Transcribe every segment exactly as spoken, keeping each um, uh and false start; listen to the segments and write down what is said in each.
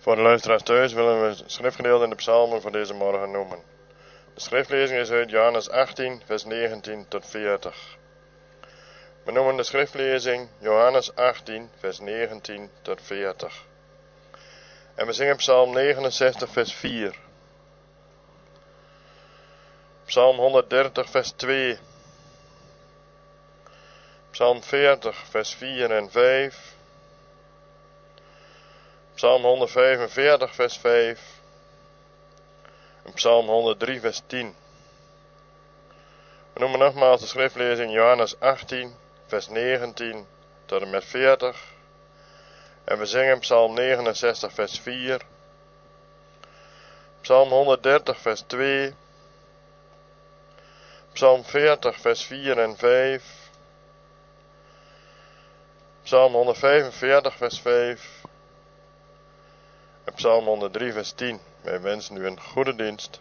Voor de luisteraars thuis willen we het schriftgedeelte in de psalmen voor deze morgen noemen. De schriftlezing is uit Johannes achttien, vers negentien tot veertig. We noemen de schriftlezing Johannes achttien, vers negentien tot veertig. En we zingen psalm negenenzestig, vers vier. Psalm honderddertig, vers twee. Psalm veertig, vers vier en vijf. Psalm honderdvijfenveertig, vers vijf. En Psalm honderddrie, vers tien. We noemen nogmaals de schriftlezing Johannes achttien, vers negentien tot en met veertig. En we zingen Psalm negenenzestig, vers vier. Psalm honderddertig, vers twee. Psalm veertig, vers vier en vijf. Psalm honderdvijfenveertig, vers vijf. En Psalm honderddrie, vers tien. Wij wensen u een goede dienst.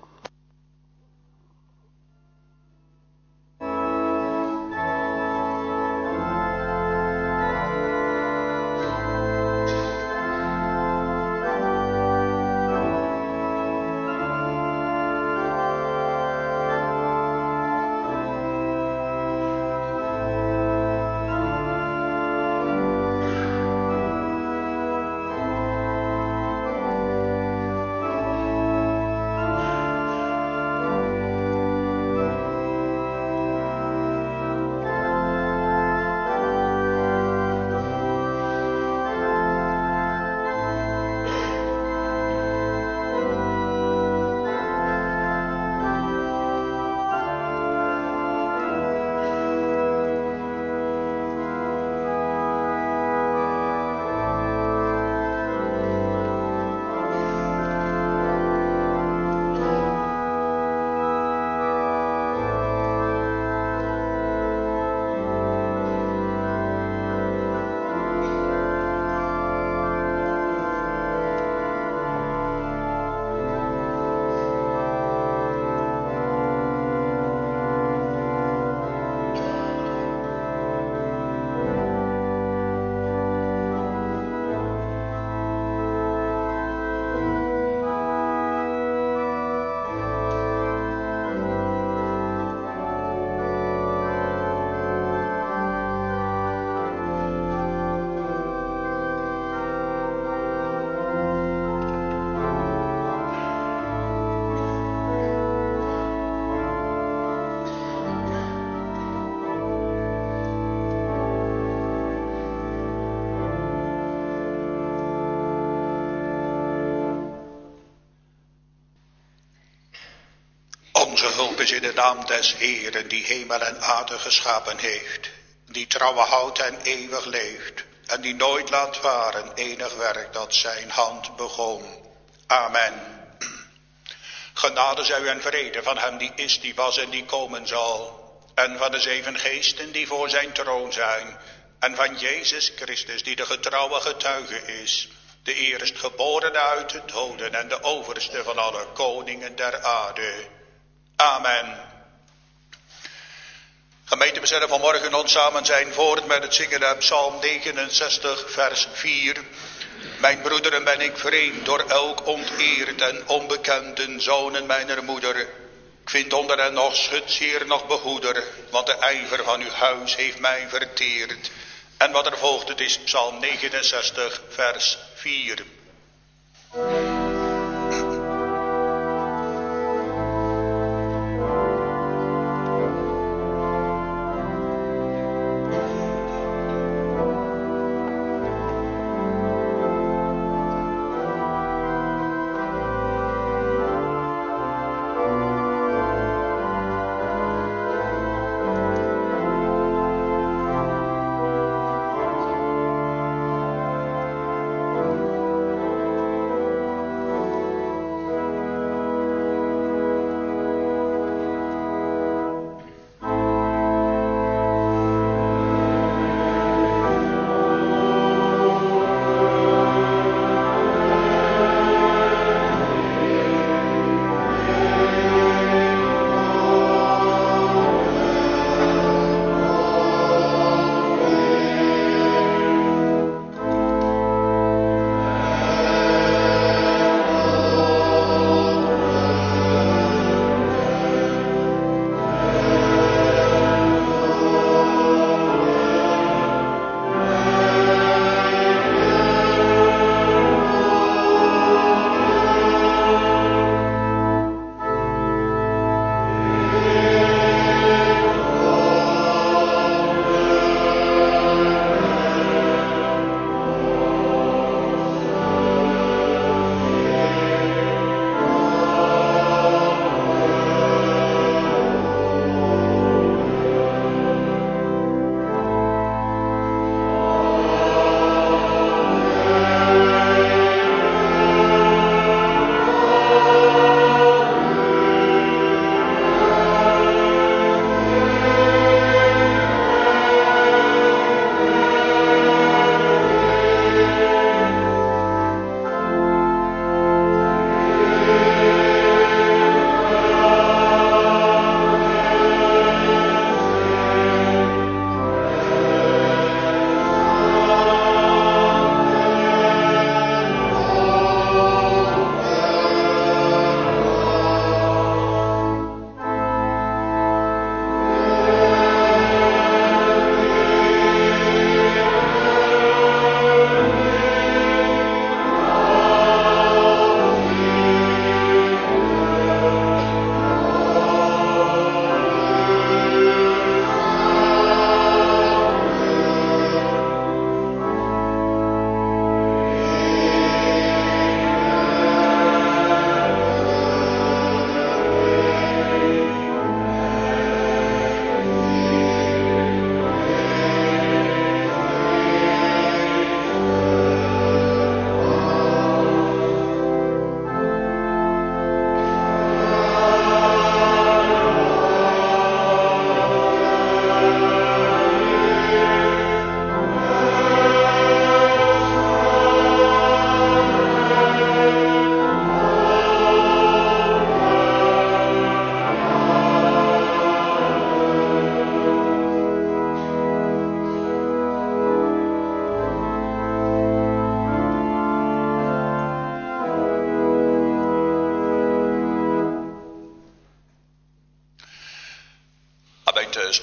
Onze hulp is in de naam des Heeren, die hemel en aarde geschapen heeft, die trouwe houdt en eeuwig leeft, en die nooit laat varen enig werk dat zijn hand begon. Amen. Genade zij u en vrede van hem die is, die was en die komen zal, en van de zeven geesten die voor zijn troon zijn, en van Jezus Christus die de getrouwe getuige is, de eerstgeborene uit de doden en de overste van alle koningen der aarde. Amen. Gemeente, we zullen vanmorgen ons samen zijn voort met het zingen uit Psalm negenenzestig, vers vier. Mijn broederen, ben ik vreemd door elk onteerd en onbekenden zonen mijner moeder. Ik vind onder hen nog schutzeer, nog behoeder, want de ijver van uw huis heeft mij verteerd. En wat er volgt, het is Psalm negenenzestig, vers vier.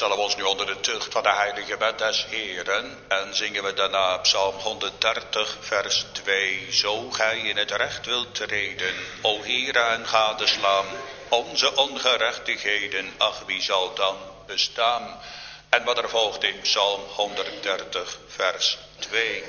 stellen we ons nu onder de tucht van de heilige wet des Heeren en zingen we daarna Psalm honderddertig vers twee. Zo gij in het recht wilt treden, o Heere, en gadeslaan onze ongerechtigheden, ach wie zal dan bestaan? En wat er volgt in Psalm honderddertig vers twee.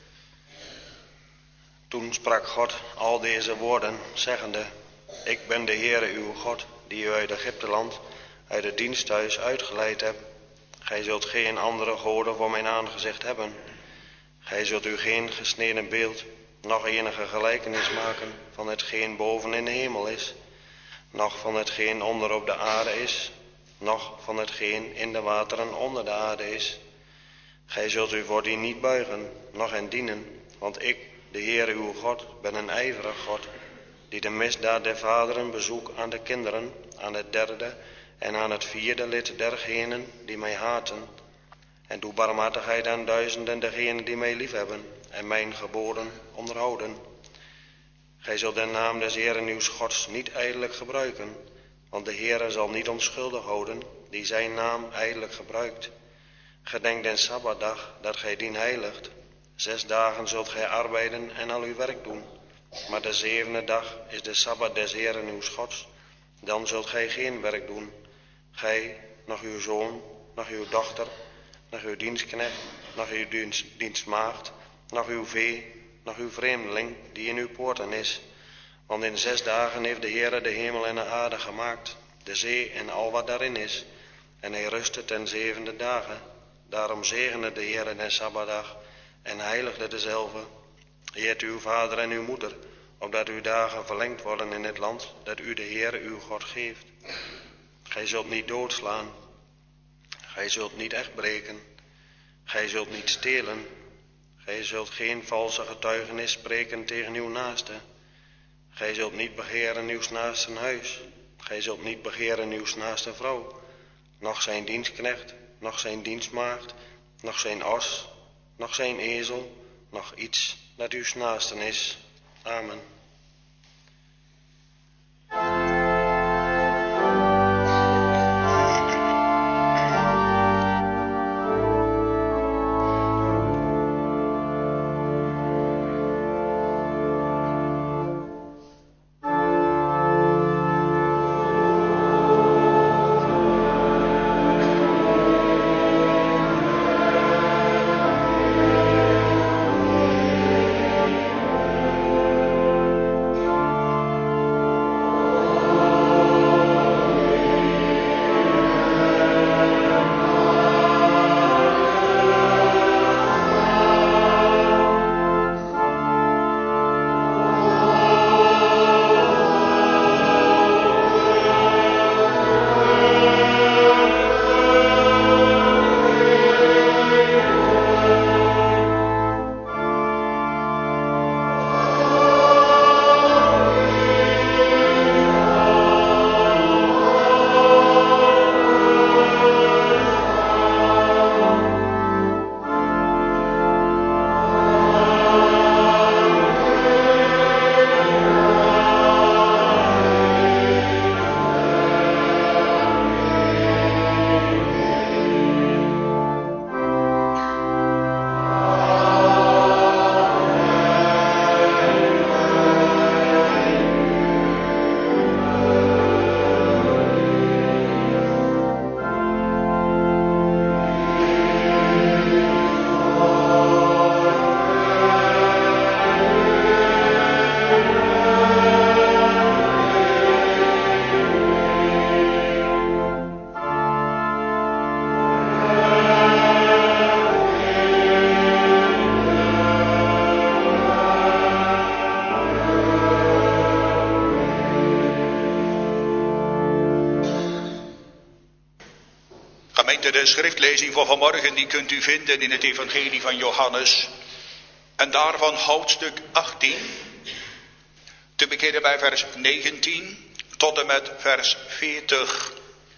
Toen sprak God al deze woorden, zeggende: Ik ben de Heere uw God, die u uit Egypteland, uit het diensthuis uitgeleid hebt. Gij zult geen andere goden voor mijn aangezicht hebben. Gij zult u geen gesneden beeld, noch enige gelijkenis maken van hetgeen boven in de hemel is, noch van hetgeen onder op de aarde is, noch van hetgeen in de wateren onder de aarde is. Gij zult u voor die niet buigen, noch hen dienen, want ik, de Heere uw God, ben een ijverig God, die de misdaad der vaderen bezoek aan de kinderen, aan het derde en aan het vierde lid dergenen die mij haten, en doe barmhartigheid aan duizenden dergenen die mij liefhebben en mijn geboden onderhouden. Gij zult de naam des Heeren uws Gods niet ijdelijk gebruiken, want de Heere zal niet onschuldig houden die zijn naam ijdelijk gebruikt. Gedenk den Sabbatdag dat gij dien heiligt. Zes dagen zult gij arbeiden en al uw werk doen, maar de zevende dag is de Sabbat des Heeren uws Gods. Dan zult gij geen werk doen, gij, noch uw zoon, noch uw dochter, noch uw dienstknecht, noch uw dienst, dienstmaagd, noch uw vee, noch uw vreemdeling die in uw poorten is. Want in zes dagen heeft de Heere de hemel en de aarde gemaakt, de zee en al wat daarin is, en hij rustte ten zevende dagen. Daarom zegende de Heere den Sabbatdag en heiligde dezelve. Eert uw vader en uw moeder, opdat uw dagen verlengd worden in het land dat u de Heere uw God geeft. Gij zult niet doodslaan, gij zult niet echt breken, gij zult niet stelen, gij zult geen valse getuigenis spreken tegen uw naaste. Gij zult niet begeren uw naaste huis, gij zult niet begeren uw naaste vrouw, noch zijn dienstknecht, noch zijn dienstmaagd, noch zijn os, noch zijn ezel, noch iets dat uw naasten is. Amen. De schriftlezing van vanmorgen die kunt u vinden in het evangelie van Johannes. En daarvan hoofdstuk achttien. Te beginnen bij vers negentien tot en met vers veertig.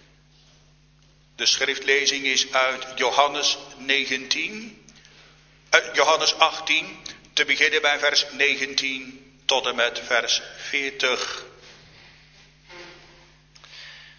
De schriftlezing is uit Johannes negentien. Uh, Johannes achttien. Te beginnen bij vers negentien tot en met vers veertig.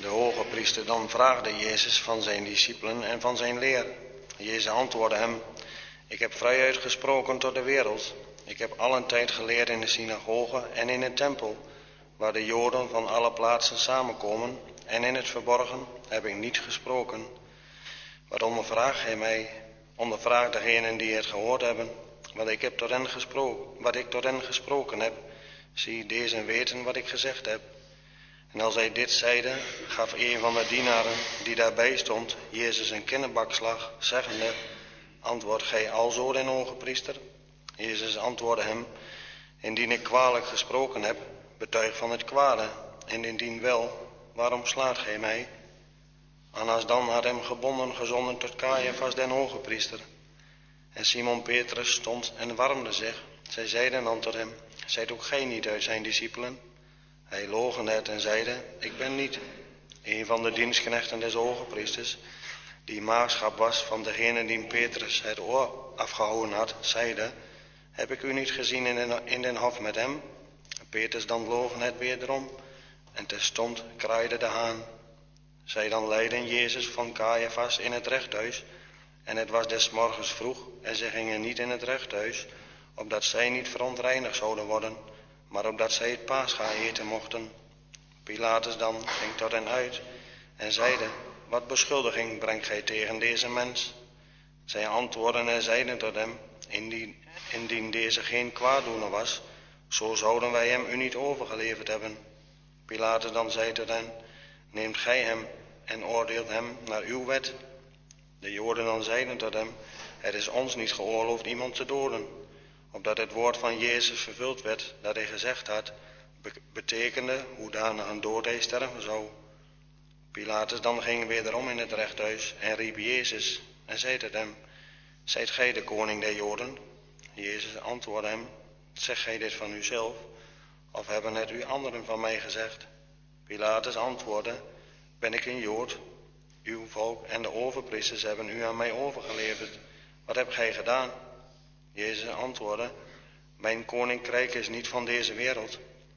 De hoge priester dan vraagde Jezus van zijn discipelen en van zijn leer. Jezus antwoordde hem: ik heb vrijuit gesproken tot de wereld. Ik heb allen tijd geleerd in de synagoge en in de tempel, waar de Joden van alle plaatsen samenkomen, en in het verborgen heb ik niet gesproken. Wat ondervraagt hij mij? Ondervraagt degenen die het gehoord hebben, wat ik, heb tot hen gesproken, wat ik tot hen gesproken heb. Zie, deze weten wat ik gezegd heb. En als hij dit zeide, gaf een van de dienaren die daarbij stond Jezus een kinnebakslag, zeggende: antwoord gij alzo den hoge priester? Jezus antwoordde hem: indien ik kwalijk gesproken heb, betuig van het kwade, en indien wel, waarom slaat gij mij? Annas dan had hem gebonden gezonden tot Caiaphas den hoge priester. En Simon Petrus stond en warmde zich. Zij zeiden dan tot hem: zijt ook gij niet uit zijn discipelen? Hij loochende het en zeide: ik ben niet. Een van de dienstknechten des hoge priesters, die maagschap was van degene die Petrus het oor afgehouden had, zeide: heb ik u niet gezien in den, in den hof met hem? Petrus dan logen het wederom, en terstond kraaide de haan. Zij dan leidden Jezus van Caiaphas in het rechthuis, en het was des morgens vroeg, en zij gingen niet in het rechthuis, opdat zij niet verontreinigd zouden worden, maar opdat zij het Pascha eten mochten. Pilatus dan ging tot hen uit en zeide: wat beschuldiging brengt gij tegen deze mens? Zij antwoordden en zeiden tot hem: indien, indien deze geen kwaaddoener was, zo zouden wij hem u niet overgeleverd hebben. Pilatus dan zei tot hen: neemt gij hem en oordeelt hem naar uw wet. De Joden dan zeiden tot hem: het is ons niet geoorloofd iemand te doden, opdat het woord van Jezus vervuld werd, dat hij gezegd had, betekende hoedanig een dood hij sterven zou. Pilatus dan ging wederom in het rechthuis en riep Jezus en zei tot hem: zijt gij de koning der Joden? Jezus antwoordde hem: zeg gij dit van uzelf, of hebben het u anderen van mij gezegd? Pilatus antwoordde: ben ik een Jood? Uw volk en de overpriesters hebben u aan mij overgeleverd. Wat hebt gij gedaan? Jezus antwoordde: mijn koninkrijk is niet van deze wereld.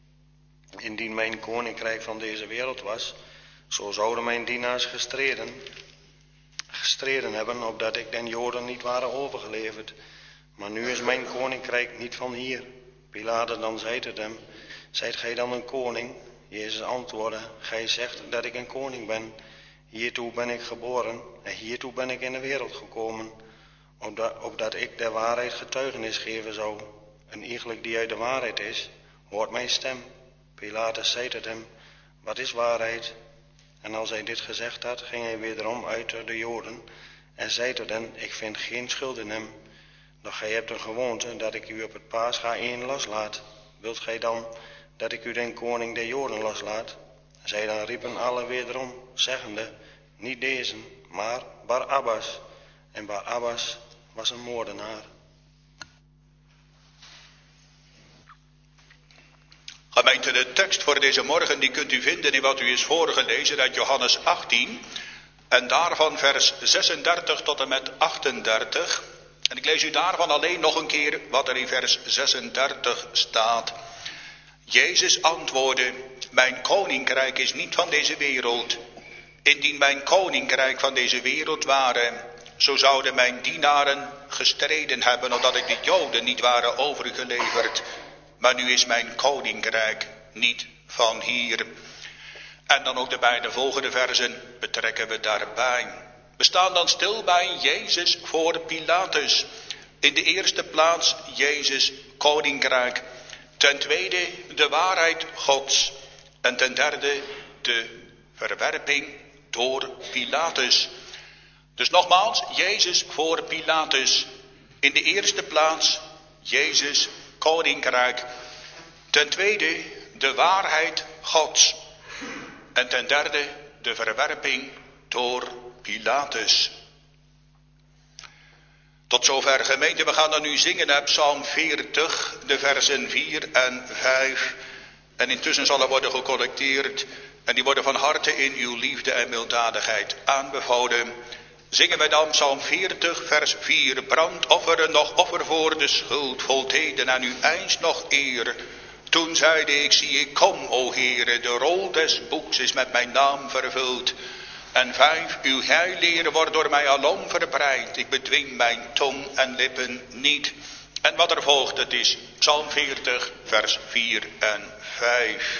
Indien mijn koninkrijk van deze wereld was, zo zouden mijn dienaars gestreden, gestreden hebben, opdat ik den Joden niet waren overgeleverd. Maar nu is mijn koninkrijk niet van hier. Pilatus dan zei tot hem: zijt gij dan een koning? Jezus antwoordde: gij zegt dat ik een koning ben. Hiertoe ben ik geboren en hiertoe ben ik in de wereld gekomen, opdat, opdat ik der waarheid getuigenis geven zou. Een iegelijk die uit de waarheid is, hoort mijn stem. Pilatus zei tot hem: wat is waarheid? En als hij dit gezegd had, ging hij wederom uit tot de Joden en zei tot hen: ik vind geen schuld in hem. Doch gij hebt een gewoonte dat ik u op het Pascha één loslaat. Wilt gij dan dat ik u den koning der Joden loslaat? Zij dan riepen alle wederom, zeggende: niet deze, maar Barabbas. En Barabbas was een moordenaar. Gemeente, de tekst voor deze morgen die kunt u vinden in wat u is voorgelezen uit Johannes achttien. En daarvan vers zesendertig tot en met achtendertig. En ik lees u daarvan alleen nog een keer wat er in vers zesendertig staat. Jezus antwoordde: mijn koninkrijk is niet van deze wereld. Indien mijn koninkrijk van deze wereld ware, zo zouden mijn dienaren gestreden hebben, omdat ik de Joden niet waren overgeleverd. Maar nu is mijn koninkrijk niet van hier. En dan ook de beide volgende versen betrekken we daarbij. We staan dan stil bij Jezus voor Pilatus. In de eerste plaats Jezus koninkrijk. Ten tweede de waarheid Gods. En ten derde de verwerping door Pilatus. Dus nogmaals, Jezus voor Pilatus. In de eerste plaats Jezus koninkrijk. Ten tweede de waarheid Gods. En ten derde de verwerping door Pilatus. Tot zover, gemeente. We gaan dan nu zingen uit Psalm veertig, de versen vier en vijf. En intussen zal er worden gecollecteerd. En die worden van harte in uw liefde en milddadigheid aanbevolen. Zingen wij dan Psalm veertig, vers vier. Brandofferen nog offer voor de schuld, volteden aan uw eins nog eer. Toen zeide ik, zie ik, kom, o Heere, de rol des boeks is met mijn naam vervuld. En vijf, uw heilleren wordt door mij alom verbreid. Ik bedwing mijn tong en lippen niet. En wat er volgt, het is Psalm veertig, vers vier en vijf.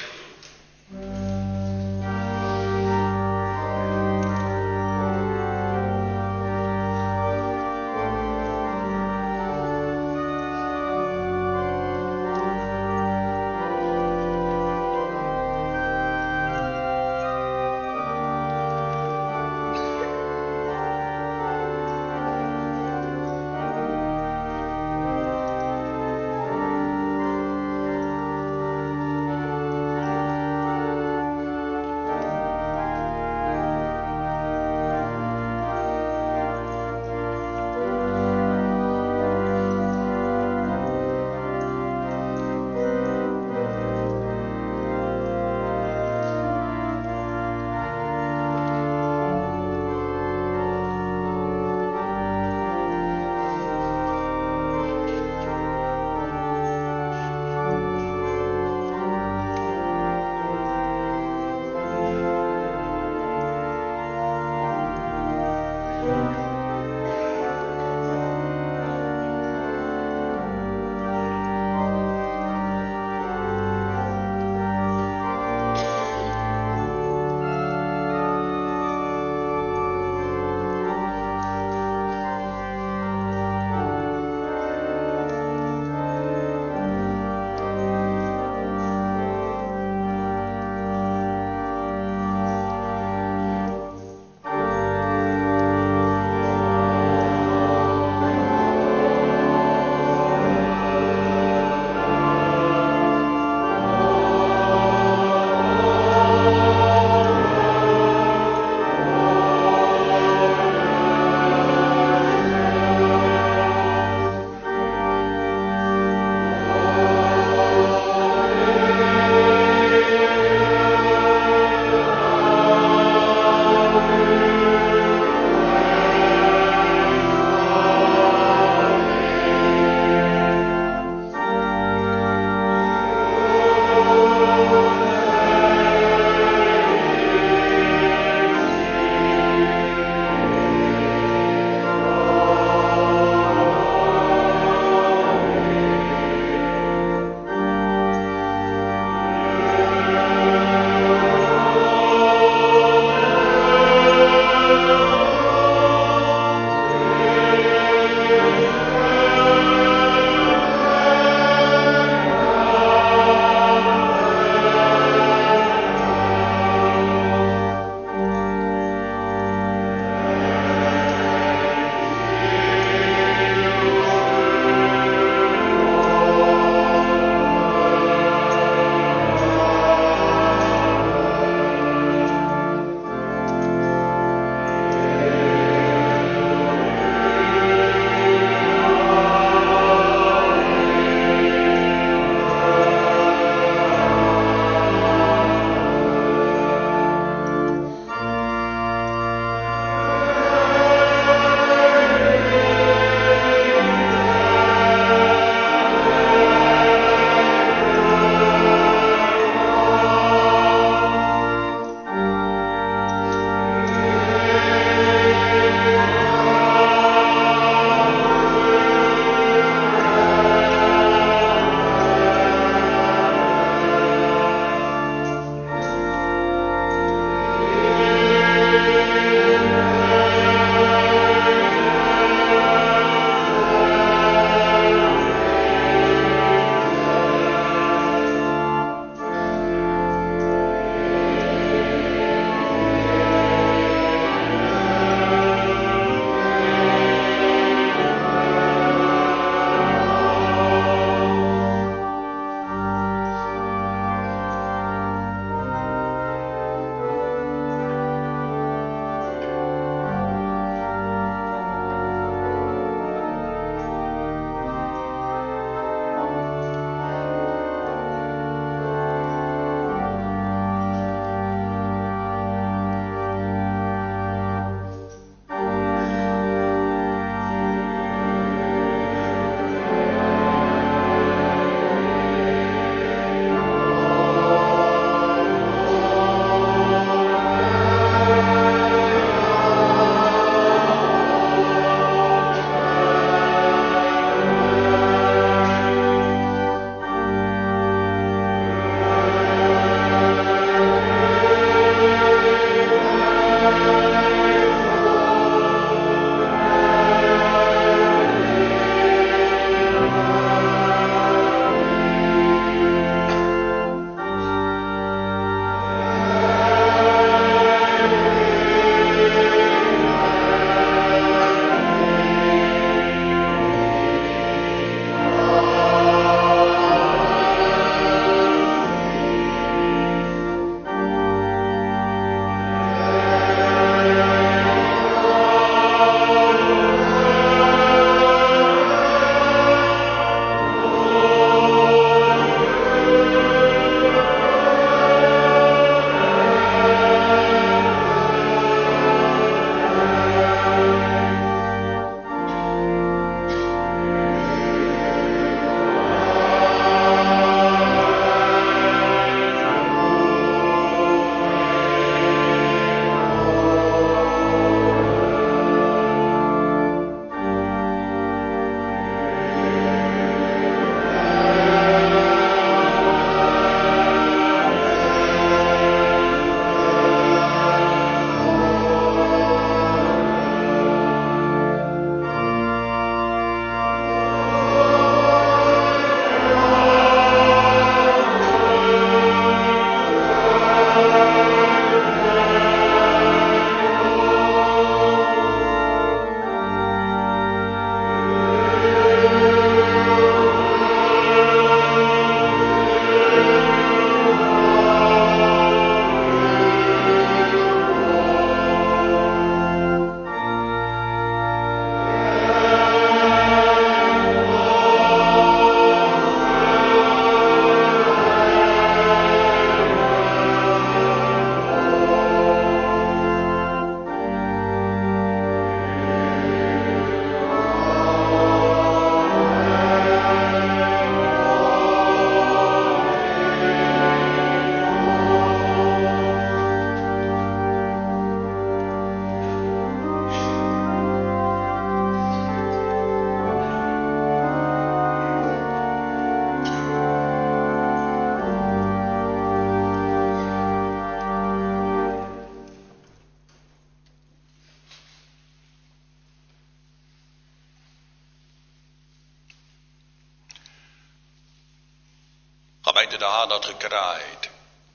buiten de haan had gekraaid.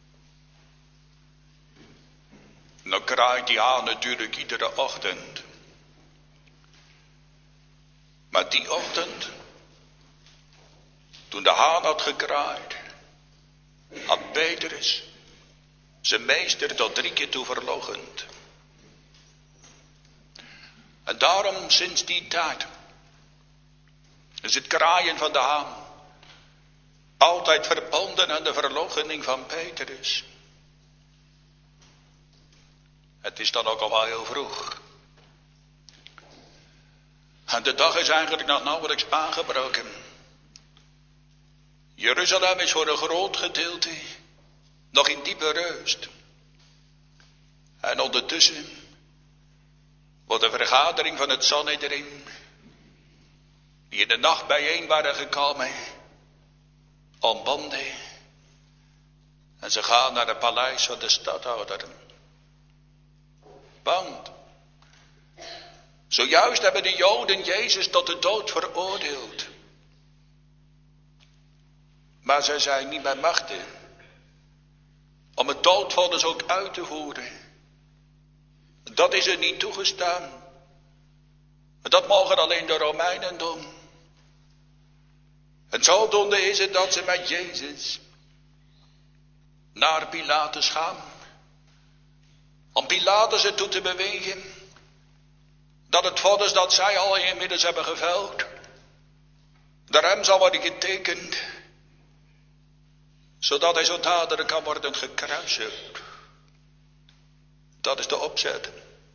En dan kraait die haan natuurlijk iedere ochtend. Maar die ochtend, toen de haan had gekraaid, had Petrus zijn meester tot drie keer toe verloochend. En daarom sinds die tijd is het kraaien van de haan altijd verbonden aan de verloochening van Petrus. Het is dan ook al wel heel vroeg. En de dag is eigenlijk nog nauwelijks aangebroken. Jeruzalem is voor een groot gedeelte nog in diepe rust. En ondertussen wordt de vergadering van het Sanhedrin, die in de nacht bijeen waren gekomen, ontbonden. En ze gaan naar het paleis van de stadhouder. Want zojuist hebben de Joden Jezus tot de dood veroordeeld. Maar zij zijn niet bij machte om het doodvonnis ook uit te voeren. Dat is er niet toegestaan. Dat mogen alleen de Romeinen doen. En zodoende is het dat ze met Jezus naar Pilatus gaan. Om Pilatus ertoe te bewegen dat het vonnis dat zij al inmiddels hebben geveld, de rem zal worden getekend, zodat hij zo dadelijk kan worden gekruisigd. Dat is de opzet.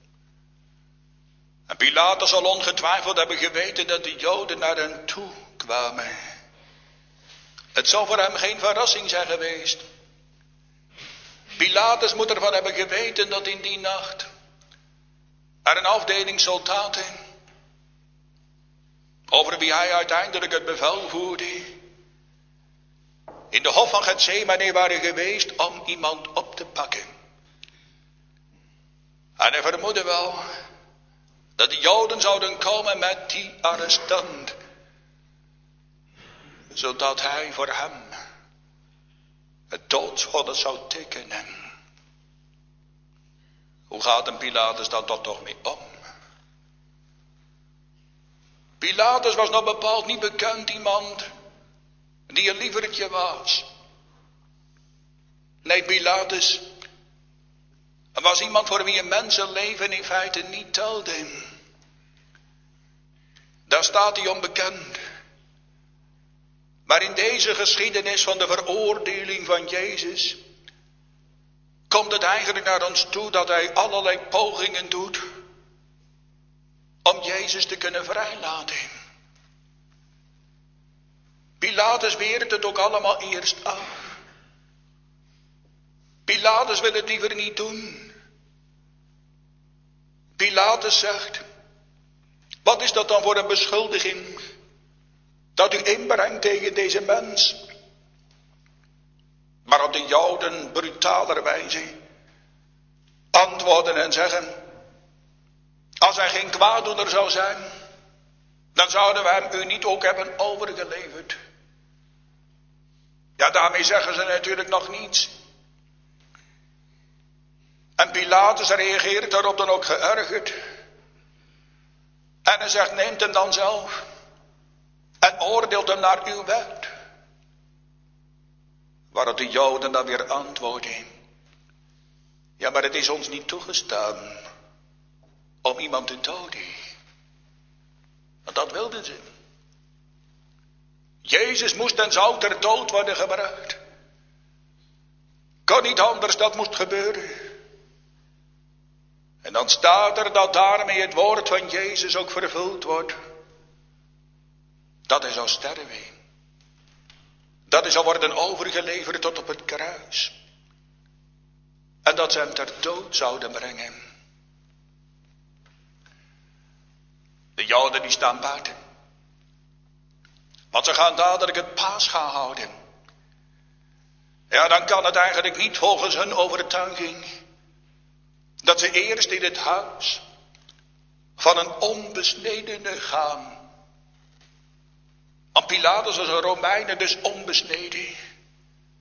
En Pilatus zal ongetwijfeld hebben geweten dat de Joden naar hen toe kwamen. Het zal voor hem geen verrassing zijn geweest. Pilatus moet ervan hebben geweten dat in die nacht er een afdeling soldaten, over wie hij uiteindelijk het bevel voerde, in de hof van Getsemane waren geweest om iemand op te pakken. En hij vermoedde wel dat de Joden zouden komen met die arrestant, zodat hij voor hem het doodsvonnis zou tekenen. Hoe gaat een Pilatus dan dat toch mee om? Pilatus was nog bepaald niet bekend iemand die een lievertje was. Nee, Pilatus was iemand voor wie een mensenleven in feite niet telde. Daar staat hij onbekend. Maar in deze geschiedenis van de veroordeling van Jezus komt het eigenlijk naar ons toe dat hij allerlei pogingen doet om Jezus te kunnen vrijlaten. Pilatus weert het ook allemaal eerst af. Pilatus wil het liever niet doen. Pilatus zegt, wat is dat dan voor een beschuldiging dat u inbrengt tegen deze mens? Waarop de Joden brutalerwijze antwoorden en zeggen, als hij geen kwaaddoener zou zijn, dan zouden we hem u niet ook hebben overgeleverd. Ja, daarmee zeggen ze natuurlijk nog niets. En Pilatus reageert daarop dan ook geërgerd. En hij zegt, neemt hem dan zelf en oordeelt hem naar uw wet. Waarop de Joden dan weer antwoorden, ja, maar het is ons niet toegestaan om iemand te doden. Want dat wilden ze. Jezus moest en zou ter dood worden gebracht. Kon niet anders, dat moest gebeuren. En dan staat er dat daarmee het woord van Jezus ook vervuld wordt. Dat hij zou sterven. Dat hij zou worden overgeleverd tot op het kruis. En dat ze hem ter dood zouden brengen. De Joden die staan buiten. Want ze gaan dadelijk het Pascha houden. Ja, dan kan het eigenlijk niet volgens hun overtuiging dat ze eerst in het huis van een onbesnedene gaan. Want Pilatus was een Romein, dus onbesneden.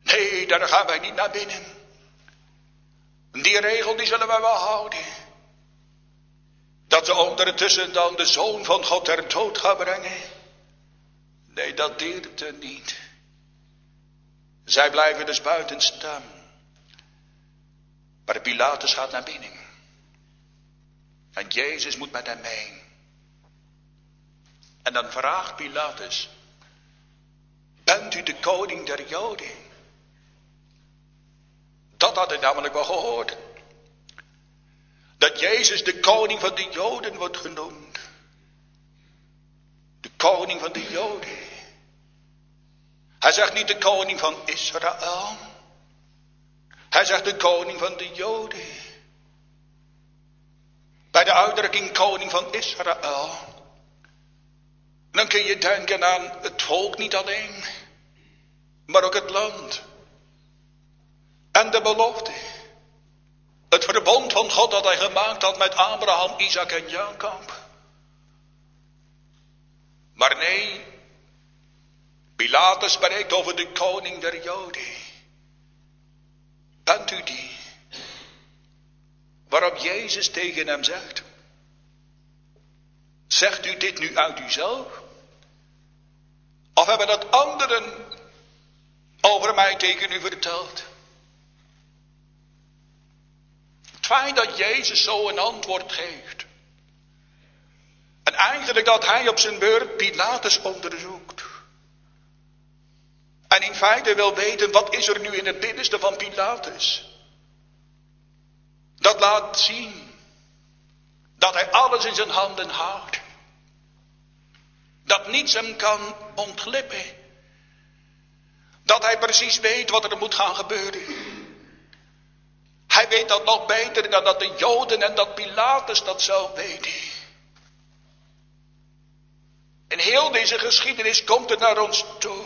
Nee, daar gaan wij niet naar binnen. Die regel die zullen wij wel houden. Dat ze ondertussen dan de Zoon van God ter dood gaan brengen. Nee, dat deert er niet. Zij blijven dus buiten staan. Maar Pilatus gaat naar binnen. En Jezus moet met hem mee. En dan vraagt Pilatus: bent u de koning der Joden? Dat had hij namelijk wel gehoord. Dat Jezus de koning van de Joden wordt genoemd. De koning van de Joden. Hij zegt niet de koning van Israël. Hij zegt de koning van de Joden. Bij de uitdrukking koning van Israël, dan kun je denken aan het volk niet alleen, maar ook het land. En de belofte. Het verbond van God dat hij gemaakt had met Abraham, Isaac en Jacob. Maar nee, Pilatus spreekt over de koning der Joden. Bent u die? Waarop Jezus tegen hem zegt: zegt u dit nu uit uzelf? Of hebben dat anderen over mij tegen u verteld? Het feit dat Jezus zo een antwoord geeft. En eigenlijk dat hij op zijn beurt Pilatus onderzoekt. En in feite wil weten, wat is er nu in het binnenste van Pilatus? Dat laat zien dat hij alles in zijn handen houdt. Dat niets hem kan ontglippen. Dat hij precies weet wat er moet gaan gebeuren. Hij weet dat nog beter dan dat de Joden en dat Pilatus dat zelf weten. In heel deze geschiedenis komt het naar ons toe.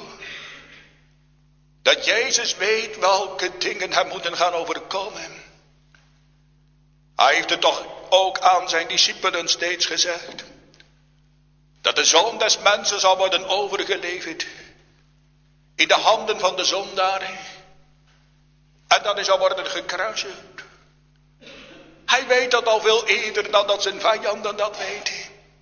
Dat Jezus weet welke dingen hem moeten gaan overkomen. Hij heeft het toch ook aan zijn discipelen steeds gezegd. Dat de Zoon des Mensen zal worden overgeleverd. In de handen van de zondaren. En dat hij zal worden gekruisigd. Hij weet dat al veel eerder dan dat zijn vijanden dat weten.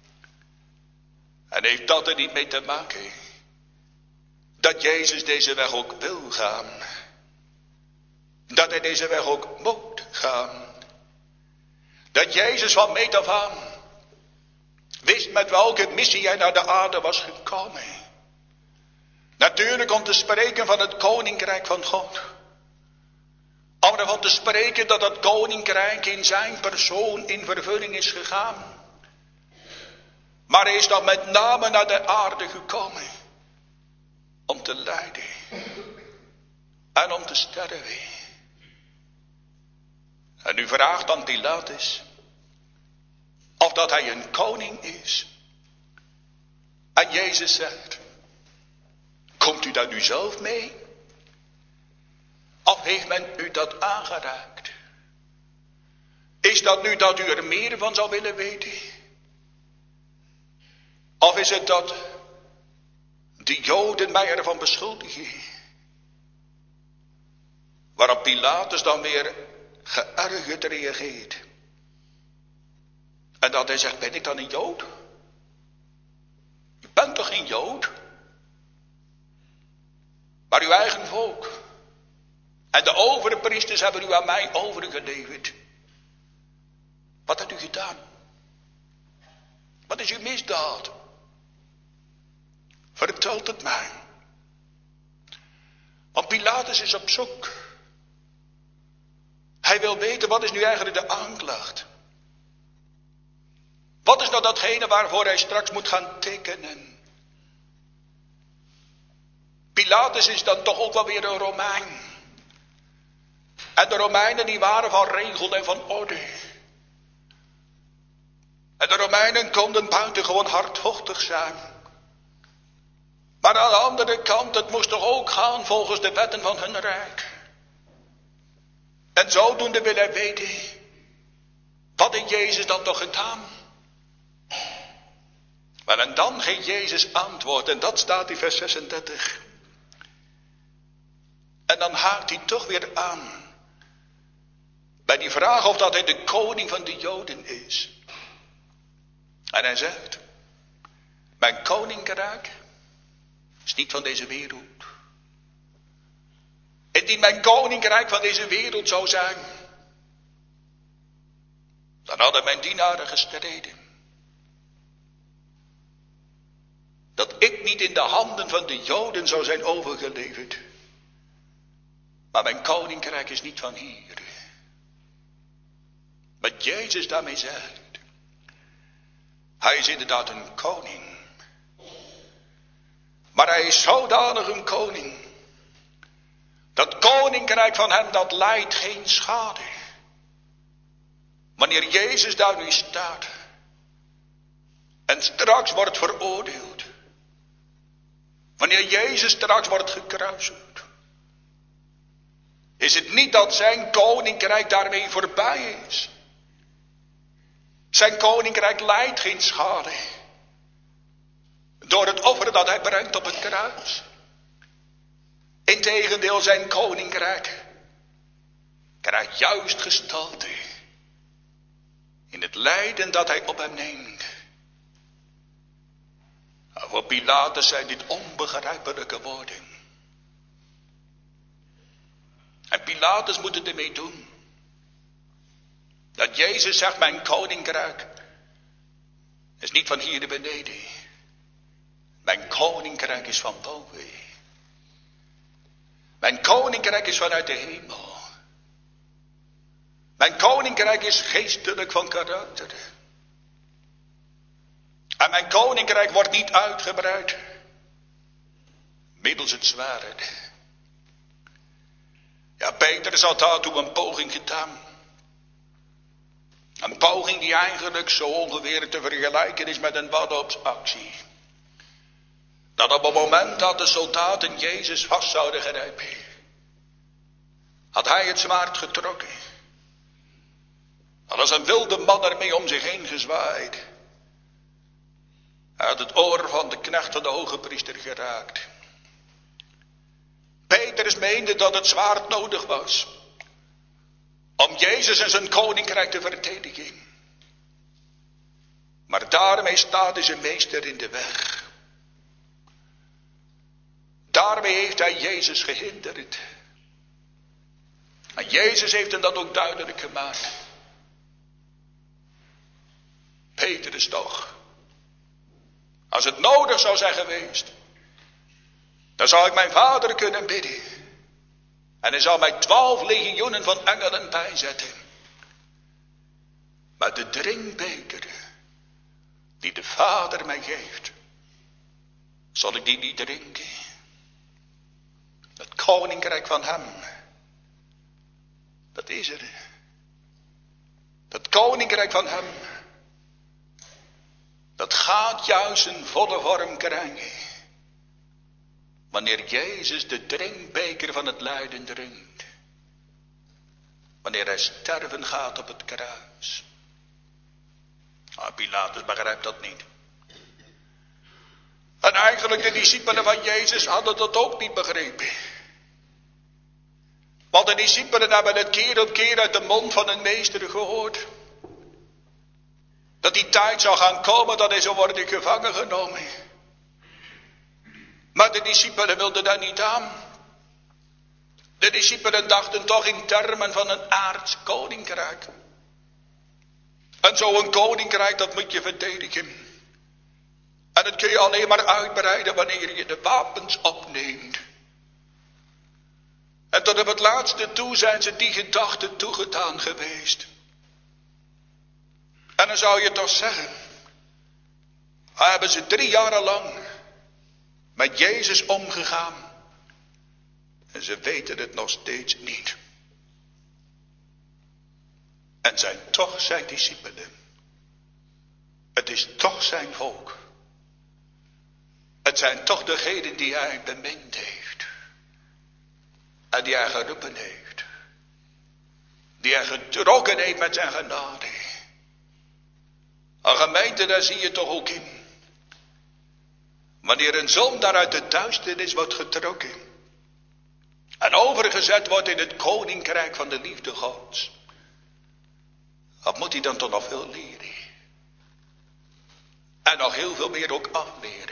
En heeft dat er niet mee te maken. Dat Jezus deze weg ook wil gaan. Dat hij deze weg ook moet gaan. Dat Jezus van meet af aan wist met welke missie hij naar de aarde was gekomen. Natuurlijk om te spreken van het koninkrijk van God. Om ervan te spreken dat het koninkrijk in zijn persoon in vervulling is gegaan. Maar hij is dan met name naar de aarde gekomen. Om te lijden. En om te sterven. En nu vraagt dan Pilatus of dat hij een koning is. En Jezus zegt: komt u daar nu zelf mee? Of heeft men u dat aangeraakt? Is dat nu dat u er meer van zou willen weten? Of is het dat de Joden mij ervan beschuldigen? Waarop Pilatus dan weer geërgerd reageert. En dat hij zegt: ben ik dan een Jood? U bent toch geen Jood? Maar uw eigen volk en de overpriesters hebben u aan mij overgeleverd. Wat hebt u gedaan? Wat is uw misdaad? Vertelt het mij. Want Pilatus is op zoek. Hij wil weten, wat is nu eigenlijk de aanklacht? Wat is nou datgene waarvoor hij straks moet gaan tekenen? Pilatus is dan toch ook wel weer een Romein. En de Romeinen die waren van regel en van orde. En de Romeinen konden buitengewoon hardvochtig zijn. Maar aan de andere kant, het moest toch ook gaan volgens de wetten van hun rijk. En zodoende wil hij weten, wat heeft Jezus dan toch gedaan? Maar en dan geeft Jezus antwoord, en dat staat in vers zesendertig. En dan haakt hij toch weer aan bij die vraag of dat hij de koning van de Joden is. En hij zegt, mijn koninkrijk is niet van deze wereld. Indien mijn koninkrijk van deze wereld zou zijn, dan hadden mijn dienaren gestreden. Dat ik niet in de handen van de Joden zou zijn overgeleverd. Maar mijn koninkrijk is niet van hier. Wat Jezus daarmee zegt. Hij is inderdaad een koning. Maar hij is zodanig een koning. Dat koninkrijk van hem dat lijdt geen schade. Wanneer Jezus daar nu staat. En straks wordt veroordeeld. Wanneer Jezus straks wordt gekruisigd. Is het niet dat zijn koninkrijk daarmee voorbij is. Zijn koninkrijk lijdt geen schade. Door het offer dat hij brengt op het kruis. Integendeel, zijn koninkrijk krijgt juist gestalte in het lijden dat hij op hem neemt. Maar voor Pilatus zijn dit onbegrijpelijke woorden. En Pilatus moet het ermee doen. Dat Jezus zegt, mijn koninkrijk is niet van hier naar beneden. Mijn koninkrijk is van boven. Mijn koninkrijk is vanuit de hemel. Mijn koninkrijk is geestelijk van karakter. En mijn koninkrijk wordt niet uitgebreid middels het zwaard. Ja, Petrus had daartoe een poging gedaan. Een poging die eigenlijk zo ongeveer te vergelijken is met een wanhoopsactie. Dat op het moment dat de soldaten Jezus vast zouden grijpen, had hij het zwaard getrokken. Had als een wilde man ermee om zich heen gezwaaid. Hij had het oor van de knecht van de hoge priester geraakt. Petrus meende dat het zwaard nodig was om Jezus en zijn koninkrijk te verdedigen. Maar daarmee staat hij zijn meester in de weg. Daarmee heeft hij Jezus gehinderd. En Jezus heeft hem dat ook duidelijk gemaakt. Petrus toch. Als het nodig zou zijn geweest, dan zou ik mijn vader kunnen bidden. En hij zal mij twaalf legioenen van engelen bijzetten. Maar de drinkbeker die de Vader mij geeft, zal ik die niet drinken. Het koninkrijk van hem, dat is er. Het koninkrijk van hem, dat gaat juist een volle vorm krijgen. Wanneer Jezus de drinkbeker van het lijden drinkt. Wanneer hij sterven gaat op het kruis. Maar Pilatus begrijpt dat niet. En eigenlijk de discipelen van Jezus hadden dat ook niet begrepen. Want de discipelen hebben het keer op keer uit de mond van hun meester gehoord. Dat die tijd zou gaan komen dat hij zou worden gevangen genomen. Maar de discipelen wilden daar niet aan. De discipelen dachten toch in termen van een aards koninkrijk. En zo'n koninkrijk, dat moet je verdedigen. En dat kun je alleen maar uitbreiden wanneer je de wapens opneemt. En tot op het laatste toe zijn ze die gedachten toegedaan geweest. En dan zou je toch zeggen, hebben ze drie jaren lang met Jezus omgegaan. En ze weten het nog steeds niet. En zijn toch zijn discipelen. Het is toch zijn volk. Het zijn toch degenen die hij bemind heeft. En die hij geroepen heeft. Die hij getrokken heeft met zijn genade. Een gemeente, daar zie je toch ook in. Wanneer een zondaar uit de duisternis wordt getrokken. en overgezet wordt in het koninkrijk van de liefde Gods. Wat moet hij dan toch nog veel leren? En nog heel veel meer ook afleren.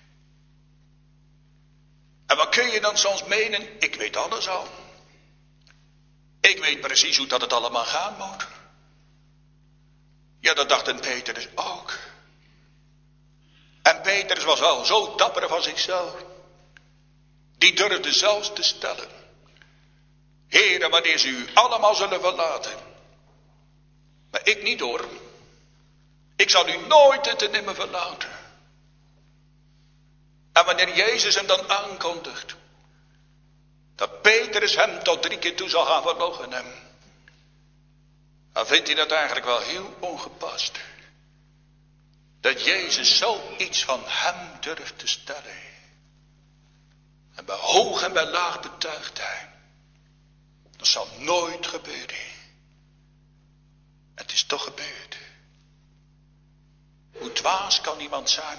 En wat kun je dan soms menen? Ik weet alles al. Ik weet precies hoe dat het allemaal gaan moet. Ja, dat dacht een Petrus ook. En Petrus was wel zo dapper van zichzelf. Die durfde zelfs te stellen: Heere, wanneer ze u allemaal zullen verlaten. Maar ik niet hoor. Ik zal u nooit en te nimmer verlaten. En wanneer Jezus hem dan aankondigt dat Petrus hem tot drie keer toe zal gaan verloochenen, dan vindt hij dat eigenlijk wel heel ongepast. Dat Jezus zoiets van hem durft te stellen. En bij hoog en bij laag betuigt hij: dat zal nooit gebeuren. Het is toch gebeurd. Hoe dwaas kan iemand zijn?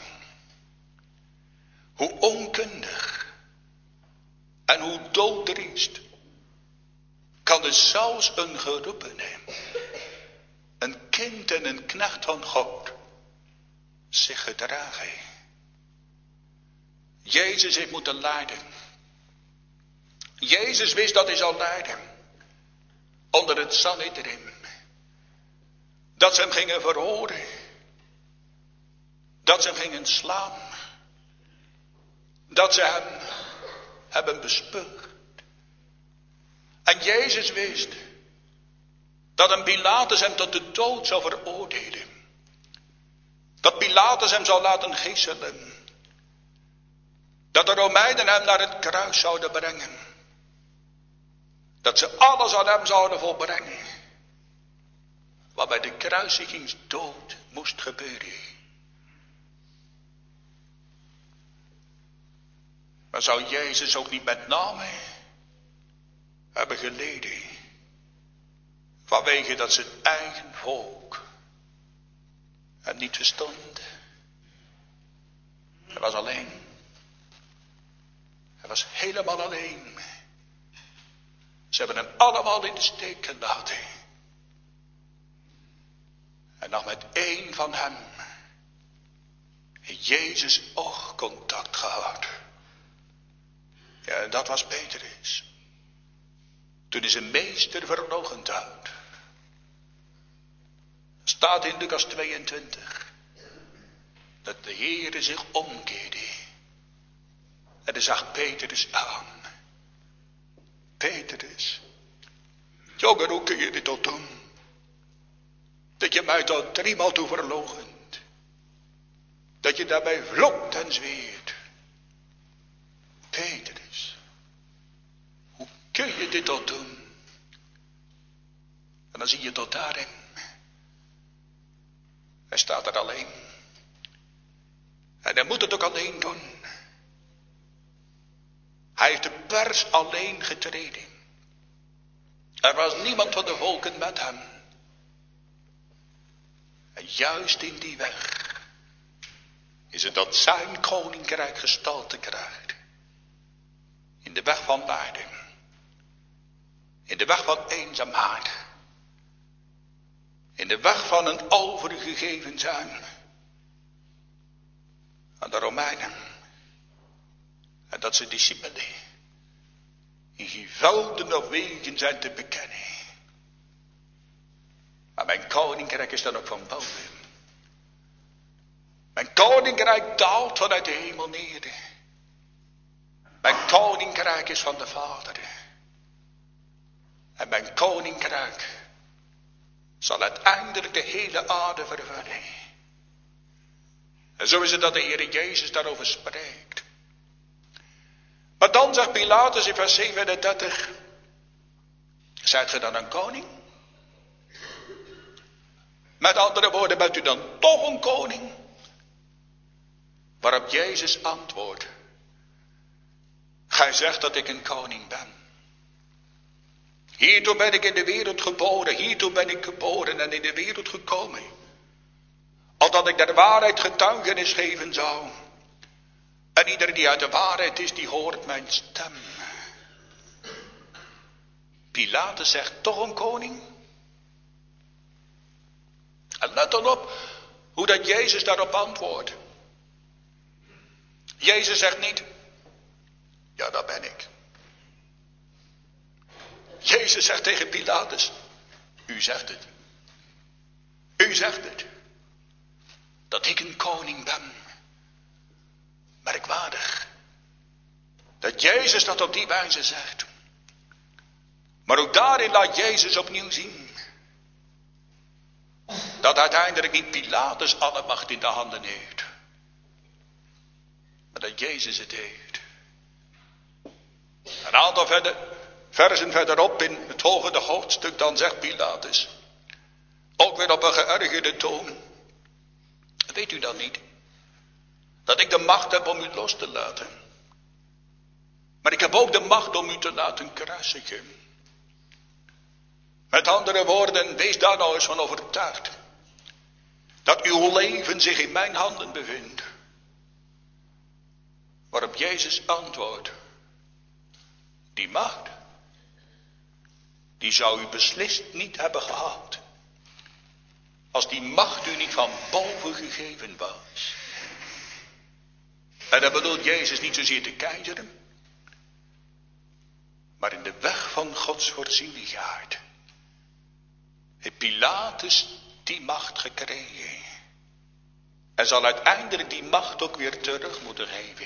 Hoe onkundig en hoe dooddriest kan er zelfs een geroepene, een kind en een knecht van God, zich gedragen? Jezus heeft moeten lijden. Jezus wist dat hij zou lijden onder het Sanhedrin. Dat ze hem gingen verhoren. Dat ze hem gingen slaan. Dat ze hem hebben bespuugd. En Jezus wist dat een Pilatus hem tot de dood zou veroordelen. Dat Pilatus hem zou laten gisselen. Dat de Romeinen hem naar het kruis zouden brengen. Dat ze alles aan hem zouden volbrengen. Wat bij de kruisigingsdood moest gebeuren. Maar zou Jezus ook niet met name hebben geleden vanwege dat zijn eigen volk hem niet verstond? Hij was alleen. Hij was helemaal alleen. Ze hebben hem allemaal in de steek gelaten. En nog met één van hem heeft Jezus oogcontact gehad. Ja, en dat was Petrus. Toen hij zijn meester verloochend had. Staat in Lucas tweeëntwintig. Dat de Heere zich omkeerde. En hij zag Petrus aan. Petrus. Jongen, hoe kun je dit toch doen? Dat je mij tot driemaal toe verloochent. Dat je daarbij vloekt en zweert. Petrus. Hoe kun je dit toch doen? En dan zie je tot daarin. Hij staat er alleen. En hij moet het ook alleen doen. Hij heeft de pers alleen getreden. Er was niemand van de volken met hem. En juist in die weg is het dat zijn koninkrijk gestalte krijgt. In de weg van lijden. In de weg van eenzaamheid. In de weg van een overgegeven zijn aan de Romeinen. En dat ze discipelen in geen velden of wegen zijn te bekennen. Maar mijn koninkrijk is dan ook van boven. Mijn koninkrijk daalt vanuit de hemel neer. Mijn koninkrijk is van de Vader. En mijn koninkrijk zal uiteindelijk de hele aarde vervullen. En zo is het dat de Heer Jezus daarover spreekt. Maar dan zegt Pilatus in vers zevenendertig. Zijt ge dan een koning? Met andere woorden, bent u dan toch een koning? Waarop Jezus antwoordt. Gij zegt dat ik een koning ben. Hiertoe ben ik in de wereld geboren. Hiertoe ben ik geboren en in de wereld gekomen. Opdat ik der waarheid getuigenis geven zou. En ieder die uit de waarheid is, die hoort mijn stem. Pilatus zegt toch een koning? En let dan op hoe dat Jezus daarop antwoordt. Jezus zegt niet, ja, dat ben ik. Jezus zegt tegen Pilatus, u zegt het. U zegt het. Dat ik een koning ben. Merkwaardig. Dat Jezus dat op die wijze zegt. Maar ook daarin laat Jezus opnieuw zien. Dat uiteindelijk niet Pilatus alle macht in de handen heeft. Maar dat Jezus het heeft. Een aantal verder, versen verderop in het volgende hoofdstuk dan zegt Pilatus. Ook weer op een geërgerde toon. Weet u dan niet? Dat ik de macht heb om u los te laten. Maar ik heb ook de macht om u te laten kruisigen. Met andere woorden, wees daar nou eens van overtuigd. Dat uw leven zich in mijn handen bevindt. Waarop Jezus antwoordt. Die macht. Die zou u beslist niet hebben gehad. Als die macht u niet van boven gegeven was. En dat bedoelt Jezus niet zozeer de keizeren. Maar in de weg van Gods voorzienigheid. Heeft Pilatus die macht gekregen. En zal uiteindelijk die macht ook weer terug moeten geven.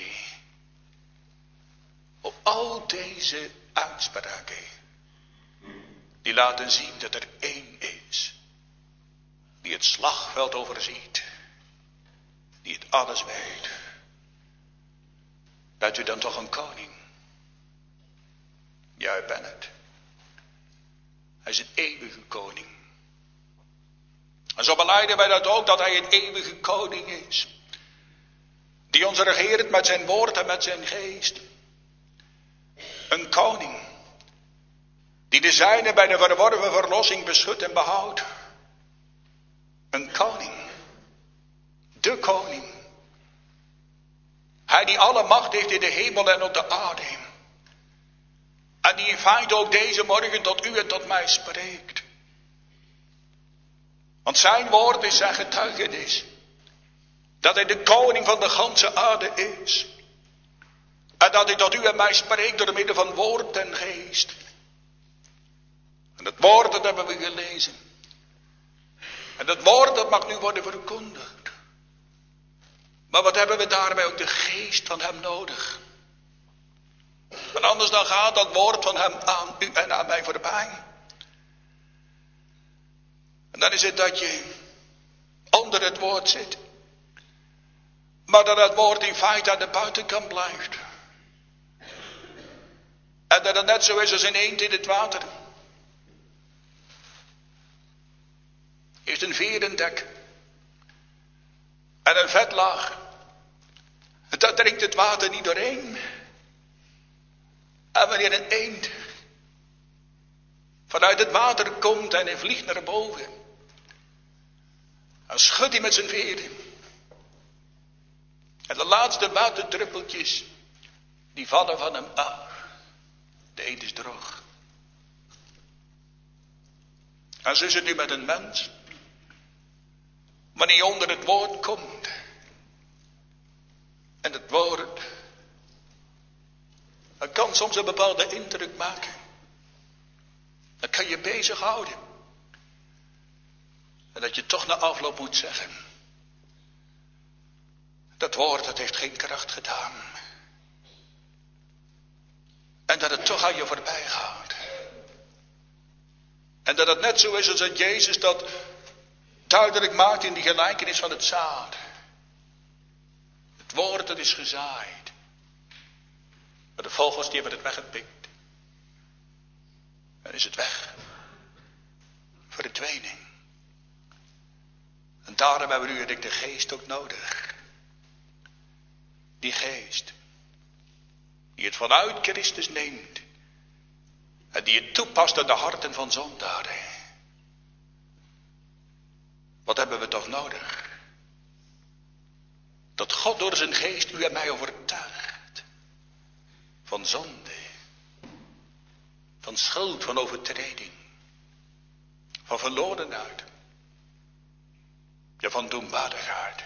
Op al deze uitspraken. Die laten zien dat er één is. Die het slagveld overziet. Die het alles weet. Bent u dan toch een koning? Ja, ik ben het. Hij is een eeuwige koning. En zo belijden wij dat ook, dat hij een eeuwige koning is. Die ons regeert met zijn woord en met zijn geest. Een koning. Die de zijne bij de verworven verlossing beschut en behoudt. Een koning. De koning. Hij die alle macht heeft in de hemel en op de aarde. En die in feite ook deze morgen tot u en tot mij spreekt. Want zijn woord is zijn getuigenis. Dat hij de koning van de ganse aarde is. En dat hij tot u en mij spreekt door middel van woord en geest. En het woord dat hebben we gelezen. En dat woord dat mag nu worden verkondigd. Maar wat hebben we daarbij ook de geest van hem nodig? Want anders dan gaat dat woord van hem aan u en aan mij voorbij. En dan is het dat je onder het woord zit. Maar dat het woord in feite aan de buitenkant blijft. En dat het net zo is als een eend in het water. Heeft een verendek. En een vetlaag. Daar dringt het water niet doorheen. En wanneer een eend vanuit het water komt en hij vliegt naar boven. Dan schudt hij met zijn veren. En de laatste waterdruppeltjes, die vallen van hem af. De eend is droog. En zo is het nu met een mens. Wanneer je onder het woord komt. En het woord. Dat kan soms een bepaalde indruk maken. Dat kan je bezighouden. En dat je toch na afloop moet zeggen. Dat woord, dat heeft geen kracht gedaan. En dat het toch aan je voorbij gaat. En dat het net zo is als dat Jezus dat duidelijk maakt in die gelijkenis van het zaad. Het woord dat is gezaaid. Maar de vogels die hebben het weggepikt. En is het weg. Verdwenen. En daarom hebben we nu en ik de geest ook nodig. Die geest. Die het vanuit Christus neemt. En die het toepast aan de harten van zondaren. Wat hebben we toch nodig? Dat God door zijn geest u en mij overtuigt. Van zonde. van schuld, van overtreding, van verlorenheid, ja, van doemwaardigheid.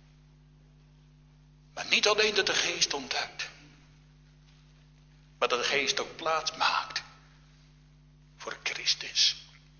Maar niet alleen dat de geest ontdekt, maar dat de geest ook plaats maakt voor Christus.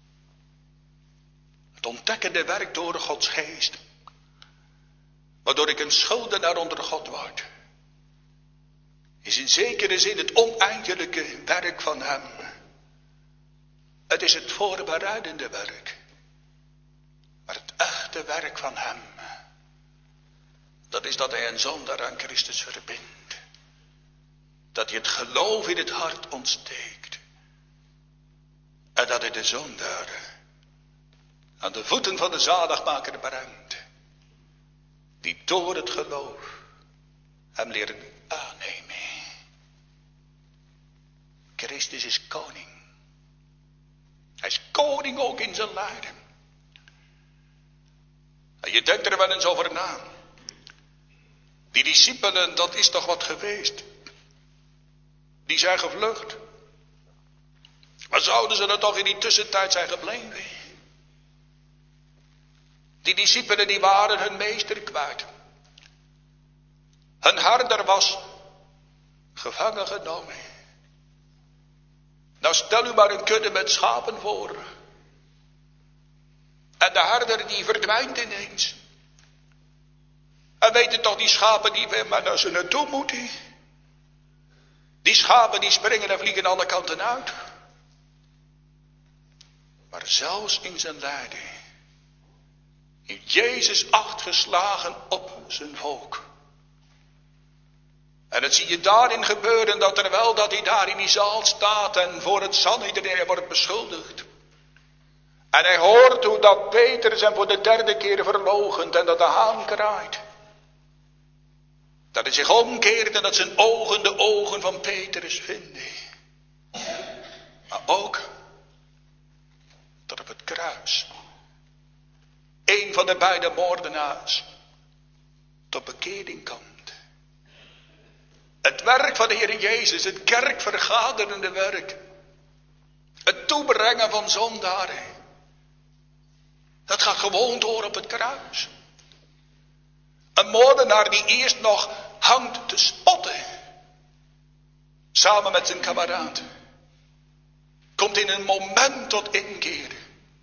Het ontdekkende werk door Gods geest, waardoor ik een schuldenaar onder God word, is in zekere zin het oneindige werk van hem. Het is het voorbereidende werk. Maar het echte werk van hem, dat is dat hij een zondaar aan Christus verbindt. Dat hij het geloof in het hart ontsteekt. En dat hij de zondaar aan de voeten van de zaligmaker brengt. Die door het geloof hem leren aannemen. Christus is koning. Hij is koning ook in zijn lijden. En je denkt er wel eens over na. Die discipelen, dat is toch wat geweest. Die zijn gevlucht. Maar zouden ze dan toch in die tussentijd zijn gebleven? Die discipelen die waren hun meester kwijt. Hun herder was gevangen genomen. Nou stel u maar een kudde met schapen voor. En de herder die verdwijnt ineens. En weten toch die schapen die weer maar naar ze naartoe moeten. Die schapen die springen en vliegen alle kanten uit. Maar zelfs in zijn lijden heeft Jezus acht geslagen op zijn volk. En het zie je daarin gebeuren dat terwijl dat hij daar in die zaal staat en voor het Sanhedrin wordt beschuldigd. En hij hoort hoe dat Petrus hem voor de derde keer verloochent en dat de haan kraait. Dat hij zich omkeert en dat zijn ogen de ogen van Petrus vinden. Maar ook dat op het kruis een van de beide moordenaars tot bekering komt. Het werk van de Heer Jezus, het kerkvergaderende werk. Het toebrengen van zondaren. Dat gaat gewoon door op het kruis. Een moordenaar die eerst nog hangt te spotten. Samen met zijn kameraad. Komt in een moment tot inkeer.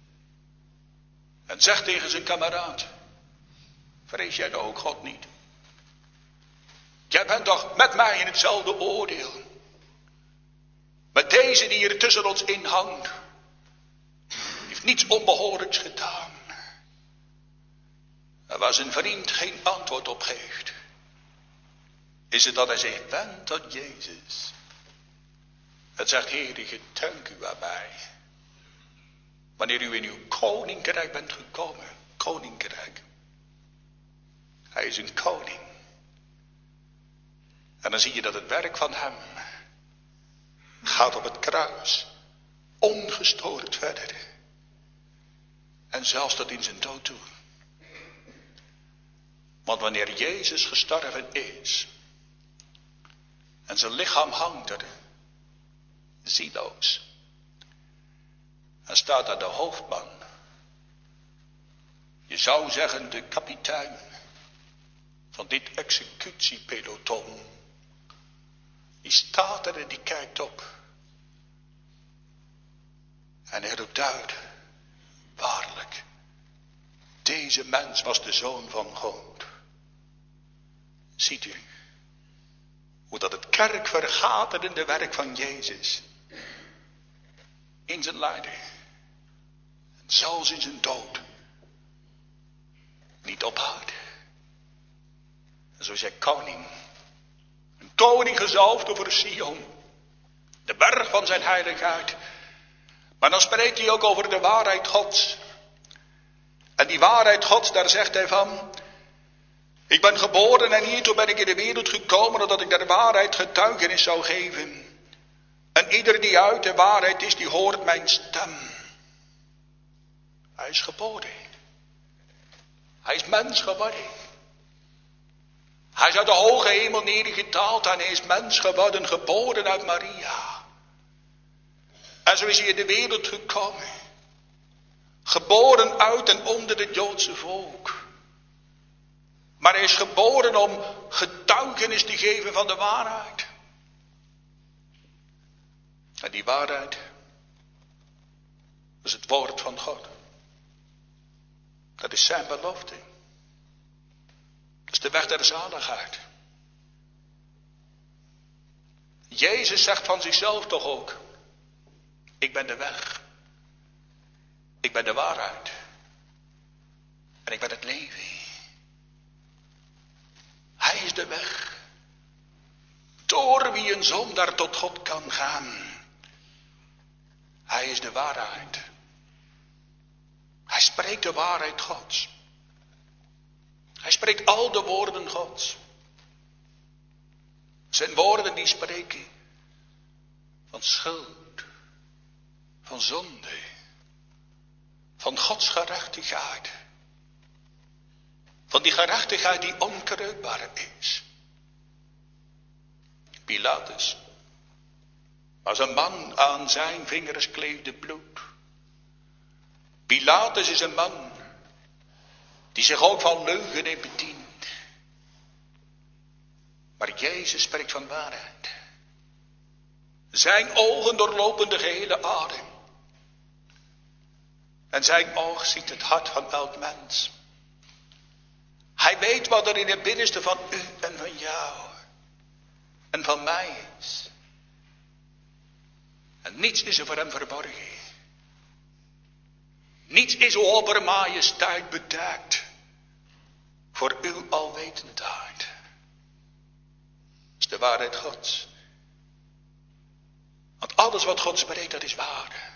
En zegt tegen zijn kameraad. Vrees jij nou ook God niet? Jij bent toch met mij in hetzelfde oordeel. Met deze die hier tussen ons in hangt. Heeft niets onbehoorlijks gedaan. En waar zijn vriend geen antwoord op geeft. Is het dat hij zich wendt tot Jezus. Het zegt, Heer, ik dank u aan mij. Wanneer u in uw koninkrijk bent gekomen. Koninkrijk. Hij is een koning. En dan zie je dat het werk van hem gaat op het kruis. Ongestoord verder. En zelfs tot in zijn dood toe. Want wanneer Jezus gestorven is. En zijn lichaam hangt er. Zieloos. En staat daar de hoofdman. Je zou zeggen de kapitein. Van dit executiepeloton. Die staat er en die kijkt op. En hij roept uit. Waarlijk. Deze mens was de Zoon van God. Ziet u. Hoe dat het kerkvergaderende werk van Jezus. In zijn lijden. En zelfs in zijn dood. Niet ophoudt. En zo is hij koning. Een koning gezalfd over Sion. De berg van zijn heiligheid. Maar dan spreekt hij ook over de waarheid Gods. En die waarheid Gods, daar zegt hij van. Ik ben geboren en hiertoe ben ik in de wereld gekomen. Omdat ik de waarheid getuigenis zou geven. En ieder die uit de waarheid is, die hoort mijn stem. Hij is geboren. Hij is mens geworden. Hij is uit de hoge hemel neergedaald en hij is mens geworden, geboren uit Maria. En zo is hij in de wereld gekomen. Geboren uit en onder het Joodse volk. Maar hij is geboren om getuigenis te geven van de waarheid. En die waarheid is het woord van God. Dat is zijn belofte. Dat is de weg der zaligheid. Jezus zegt van zichzelf toch ook: ik ben de weg. Ik ben de waarheid. En ik ben het leven. Hij is de weg. Door wie een zondaar tot God kan gaan. Hij is de waarheid. Hij spreekt de waarheid Gods. Hij spreekt al de woorden Gods. Zijn woorden die spreken van schuld, van zonde, van Gods gerechtigheid. Van die gerechtigheid die onkreukbaar is. Pilatus, als een man aan zijn vingers kleefde bloed. Pilatus is een man die zich ook van leugen heeft bediend. Maar Jezus spreekt van waarheid. Zijn ogen doorlopen de gehele adem. En zijn oog ziet het hart van elk mens. Hij weet wat er in het binnenste van u en van jou en van mij is. En niets is er voor hem verborgen. Niets is op majesteit bedekt voor uw alwetendheid. Dat is de waarheid Gods. Want alles wat God spreekt, dat is waar.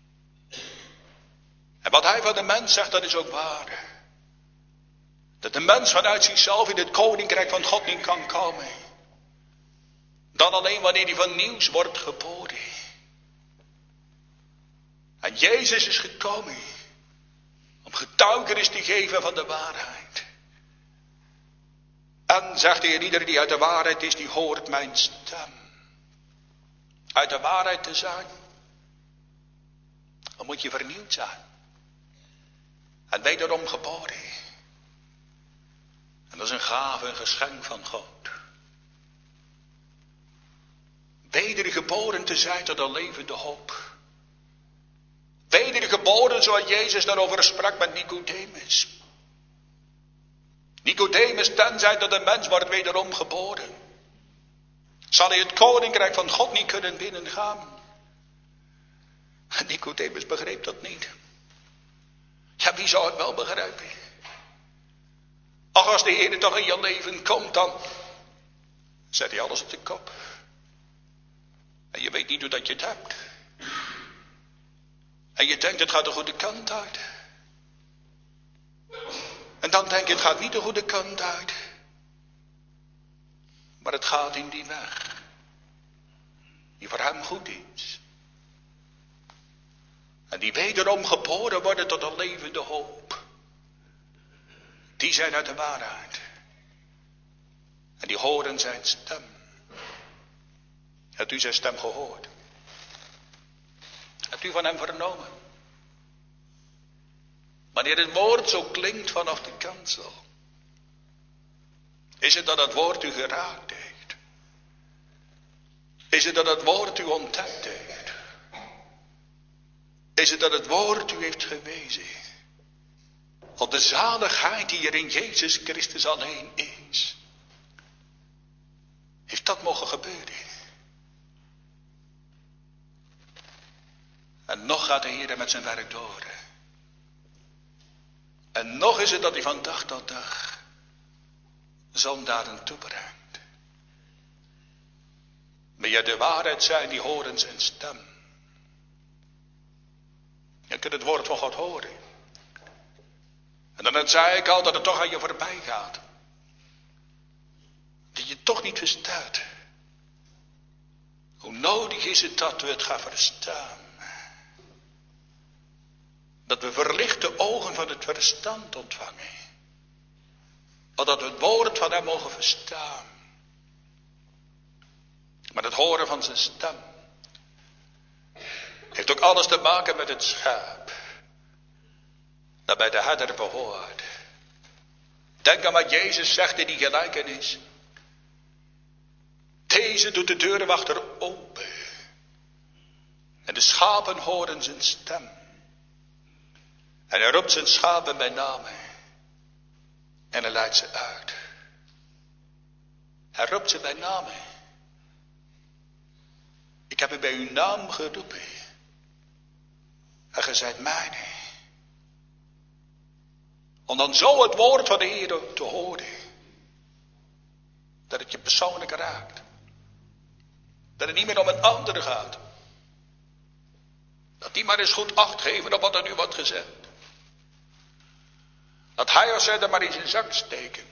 En wat hij van de mens zegt, dat is ook waar. Dat de mens vanuit zichzelf in het koninkrijk van God niet kan komen. Dan alleen wanneer hij van nieuws wordt geboren. En Jezus is gekomen om getuigenis te geven van de waarheid. En zegt de Heer, ieder die uit de waarheid is, die hoort mijn stem. Uit de waarheid te zijn, dan moet je vernieuwd zijn. En wederom geboren. En dat is een gave, een geschenk van God. Wedergeboren te zijn tot een levende hoop. Wedergeboren zoals Jezus daarover sprak met Nicodemus. Nicodemus, tenzij dat een mens wordt wederom geboren, zal hij het koninkrijk van God niet kunnen binnengaan. En Nicodemus begreep dat niet. Ja, wie zou het wel begrijpen? Ach, als de Heer toch in je leven komt, dan zet hij alles op de kop. En je weet niet hoe dat je het hebt. En je denkt, het gaat de goede kant uit. En dan denk je, het gaat niet de goede kant uit. Maar het gaat in die weg. Die voor hem goed is. En die wederom geboren worden tot een levende hoop. Die zijn uit de waarheid. En die horen zijn stem. Hebt u zijn stem gehoord? Hebt u van hem vernomen? Wanneer het woord zo klinkt vanaf de kansel, is het dat het woord u geraakt heeft? Is het dat het woord u ontdekt heeft? Is het dat het woord u heeft gewezen op de zaligheid die er in Jezus Christus alleen is? Heeft dat mogen gebeuren? En nog gaat de Heer met zijn werk door. En nog is het dat hij van dag tot dag zondaden toebrengt. Maar je de waarheid zijn, die horen zijn stem. Je kunt het woord van God horen. En dan zei ik al dat het toch aan je voorbij gaat. Dat je het toch niet verstaat. Hoe nodig is het dat we het gaan verstaan? Dat we verlichte ogen van het verstand ontvangen. Opdat we het woord van hem mogen verstaan. Maar het horen van zijn stem. Heeft ook alles te maken met het schaap. Dat bij de herder behoort. Denk aan wat Jezus zegt in die gelijkenis. Deze doet de deurwachter open. En de schapen horen zijn stem. En hij roept zijn schapen bij naam. En hij leidt ze uit. Hij roept ze bij naam. Ik heb u bij uw naam geroepen. En ge zijt mijne. Om dan zo het woord van de Heer te horen. Dat het je persoonlijk raakt. Dat het niet meer om een ander gaat. Dat die maar eens goed acht geven op wat er nu wordt gezegd. Dat hij of zij er maar in zijn zak steken.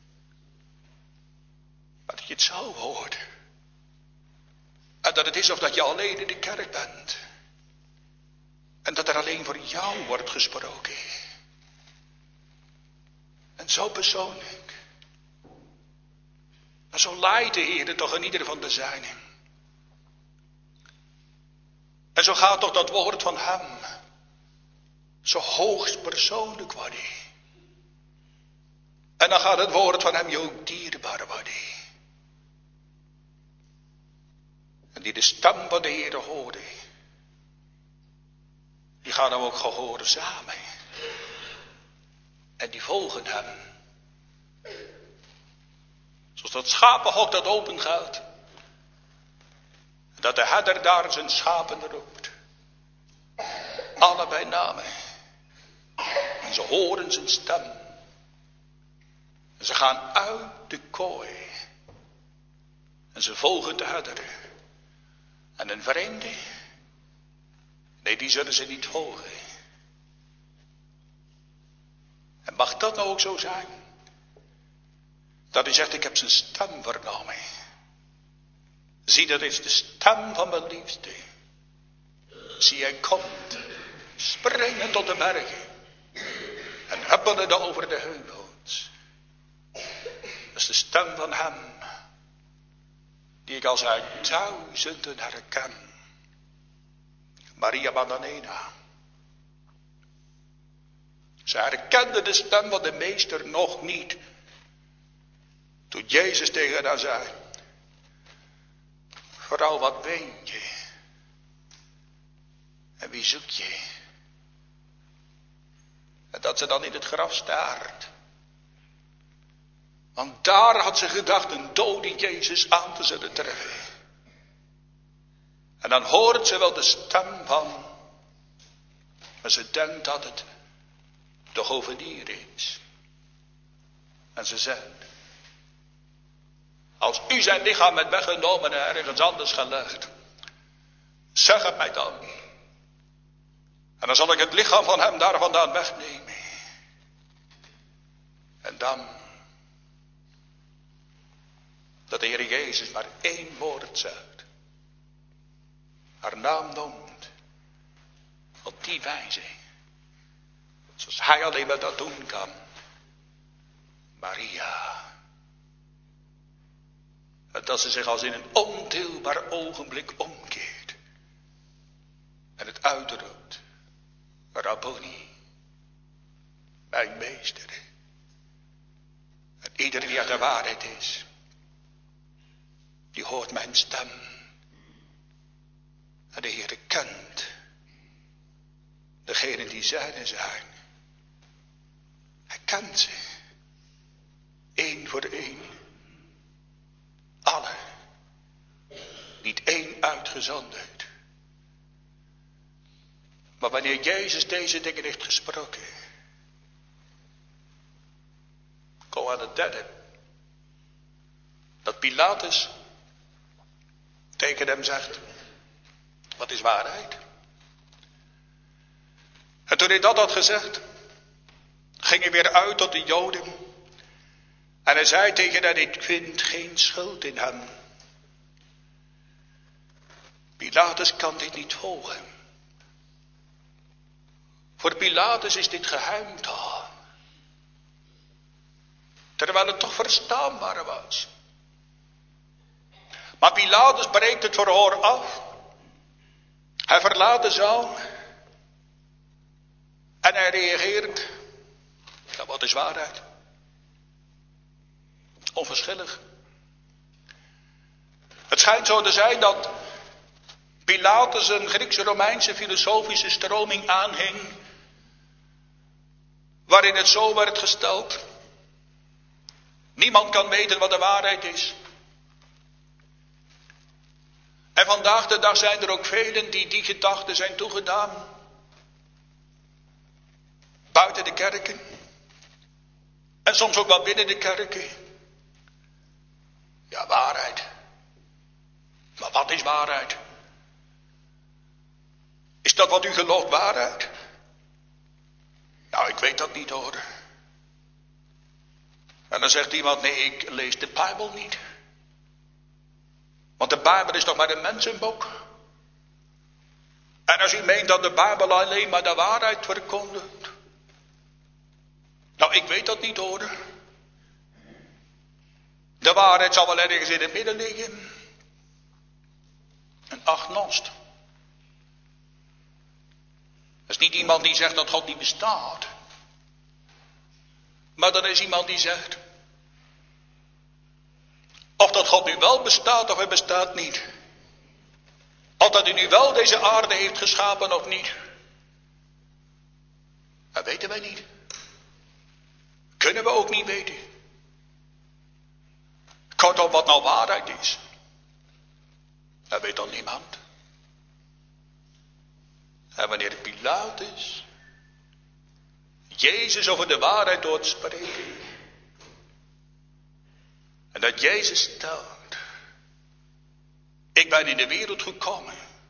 Maar dat je het zo hoort. En dat het is of dat je alleen in de kerk bent. En dat er alleen voor jou wordt gesproken. En zo persoonlijk. Maar zo leidt de Heer toch in ieder van de zijnen. En zo gaat toch dat woord van hem. Zo hoogst persoonlijk worden. En dan gaat het woord van hem je ook dierbaar worden. En die de stem van de Heer hoorde. Die gaan hem ook gehoorzamen. En die volgen hem. Zoals dat schapenhok dat open gaat. En dat de herder daar zijn schapen roept. Allebei namen. En ze horen zijn stem. En ze gaan uit de kooi. En ze volgen de herder. En een vreemde. Nee, die zullen ze niet volgen. En mag dat nou ook zo zijn? Dat hij zegt, ik heb zijn stem vernomen. Zie, dat is de stem van mijn liefste. Zie, hij komt. Springend tot de bergen. En huppelende over de heuvels. Dat is de stem van hem. Die ik als uit duizenden herken. Maria Magdalena. Ze herkende de stem van de meester nog niet. Toen Jezus tegen haar zei. Vrouw, wat ween je? En wie zoek je? En dat ze dan in het graf staart. Want daar had ze gedacht een dode Jezus aan te zullen treffen. En dan hoort ze wel de stem van. Maar ze denkt dat het de hovenier is. En ze zegt. Als u zijn lichaam hebt weggenomen en ergens anders gelegd. Zeg het mij dan. En dan zal ik het lichaam van hem daar vandaan wegnemen. En dan. Dat de Heer Jezus maar één woord zegt. Haar naam noemt. Op die wijze. Zoals hij alleen maar dat doen kan. Maria. En dat ze zich als in een ondeelbaar ogenblik omkeert. En het uitroept. Rabboni. Mijn meester. En iedereen die uit de waarheid is. Die hoort mijn stem. En de Heer kent. Degenen die zijne zijn. Hij kent ze. Eén voor één. Alle. Niet één uitgezonderd. Maar wanneer Jezus deze dingen heeft gesproken. Kom aan het derde. Dat Pilatus tegen hem zegt. Wat is waarheid? En toen hij dat had gezegd. Ging hij weer uit tot de Joden. En hij zei tegen hen, ik vind geen schuld in hem. Pilatus kan dit niet volgen. Voor Pilatus is dit geheimtaal. Terwijl het toch verstaanbaar was. Maar Pilatus breekt het verhoor af. Hij verlaat de zaal. En hij reageert. Ja, wat is waarheid? Onverschillig. Het schijnt zo te zijn dat Pilatus een Griekse-Romeinse filosofische stroming aanhing, waarin het zo werd gesteld: niemand kan weten wat de waarheid is. En vandaag de dag zijn er ook velen die die gedachte zijn toegedaan. Buiten de kerken. En soms ook wel binnen de kerken. Ja, waarheid. Maar wat is waarheid? Is dat wat u gelooft waarheid? Nou, ik weet dat niet hoor. En dan zegt iemand: nee, ik lees de Bijbel niet. Want de Bijbel is toch maar een mensenboek. En als u meent dat de Bijbel alleen maar de waarheid verkondigt. Nou, ik weet dat niet hoor. De waarheid zal wel ergens in het midden liggen. Een agnost. Dat is niet iemand die zegt dat God niet bestaat. Maar dat is iemand die zegt: of dat God nu wel bestaat of hij bestaat niet. Of dat hij nu wel deze aarde heeft geschapen of niet. Dat weten wij niet. Kunnen we ook niet weten. Kortom, wat nou waarheid is. Dat weet dan niemand. En wanneer Pilatus Jezus over de waarheid hoort spreken. En dat Jezus stelt: ik ben in de wereld gekomen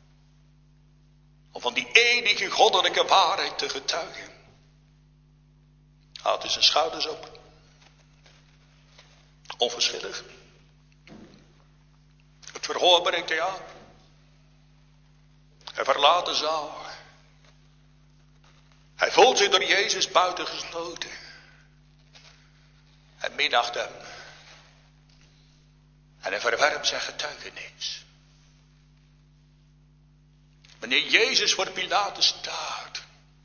om van die enige goddelijke waarheid te getuigen. Haalt hij zijn schouders op. Onverschillig. Het verhoor breekt hij aan. Hij verlaat de zaal. Hij voelt zich door Jezus buitengesloten. Hij minacht hem. En hij verwerpt zijn getuigenis. Wanneer Jezus voor Pilatus staat,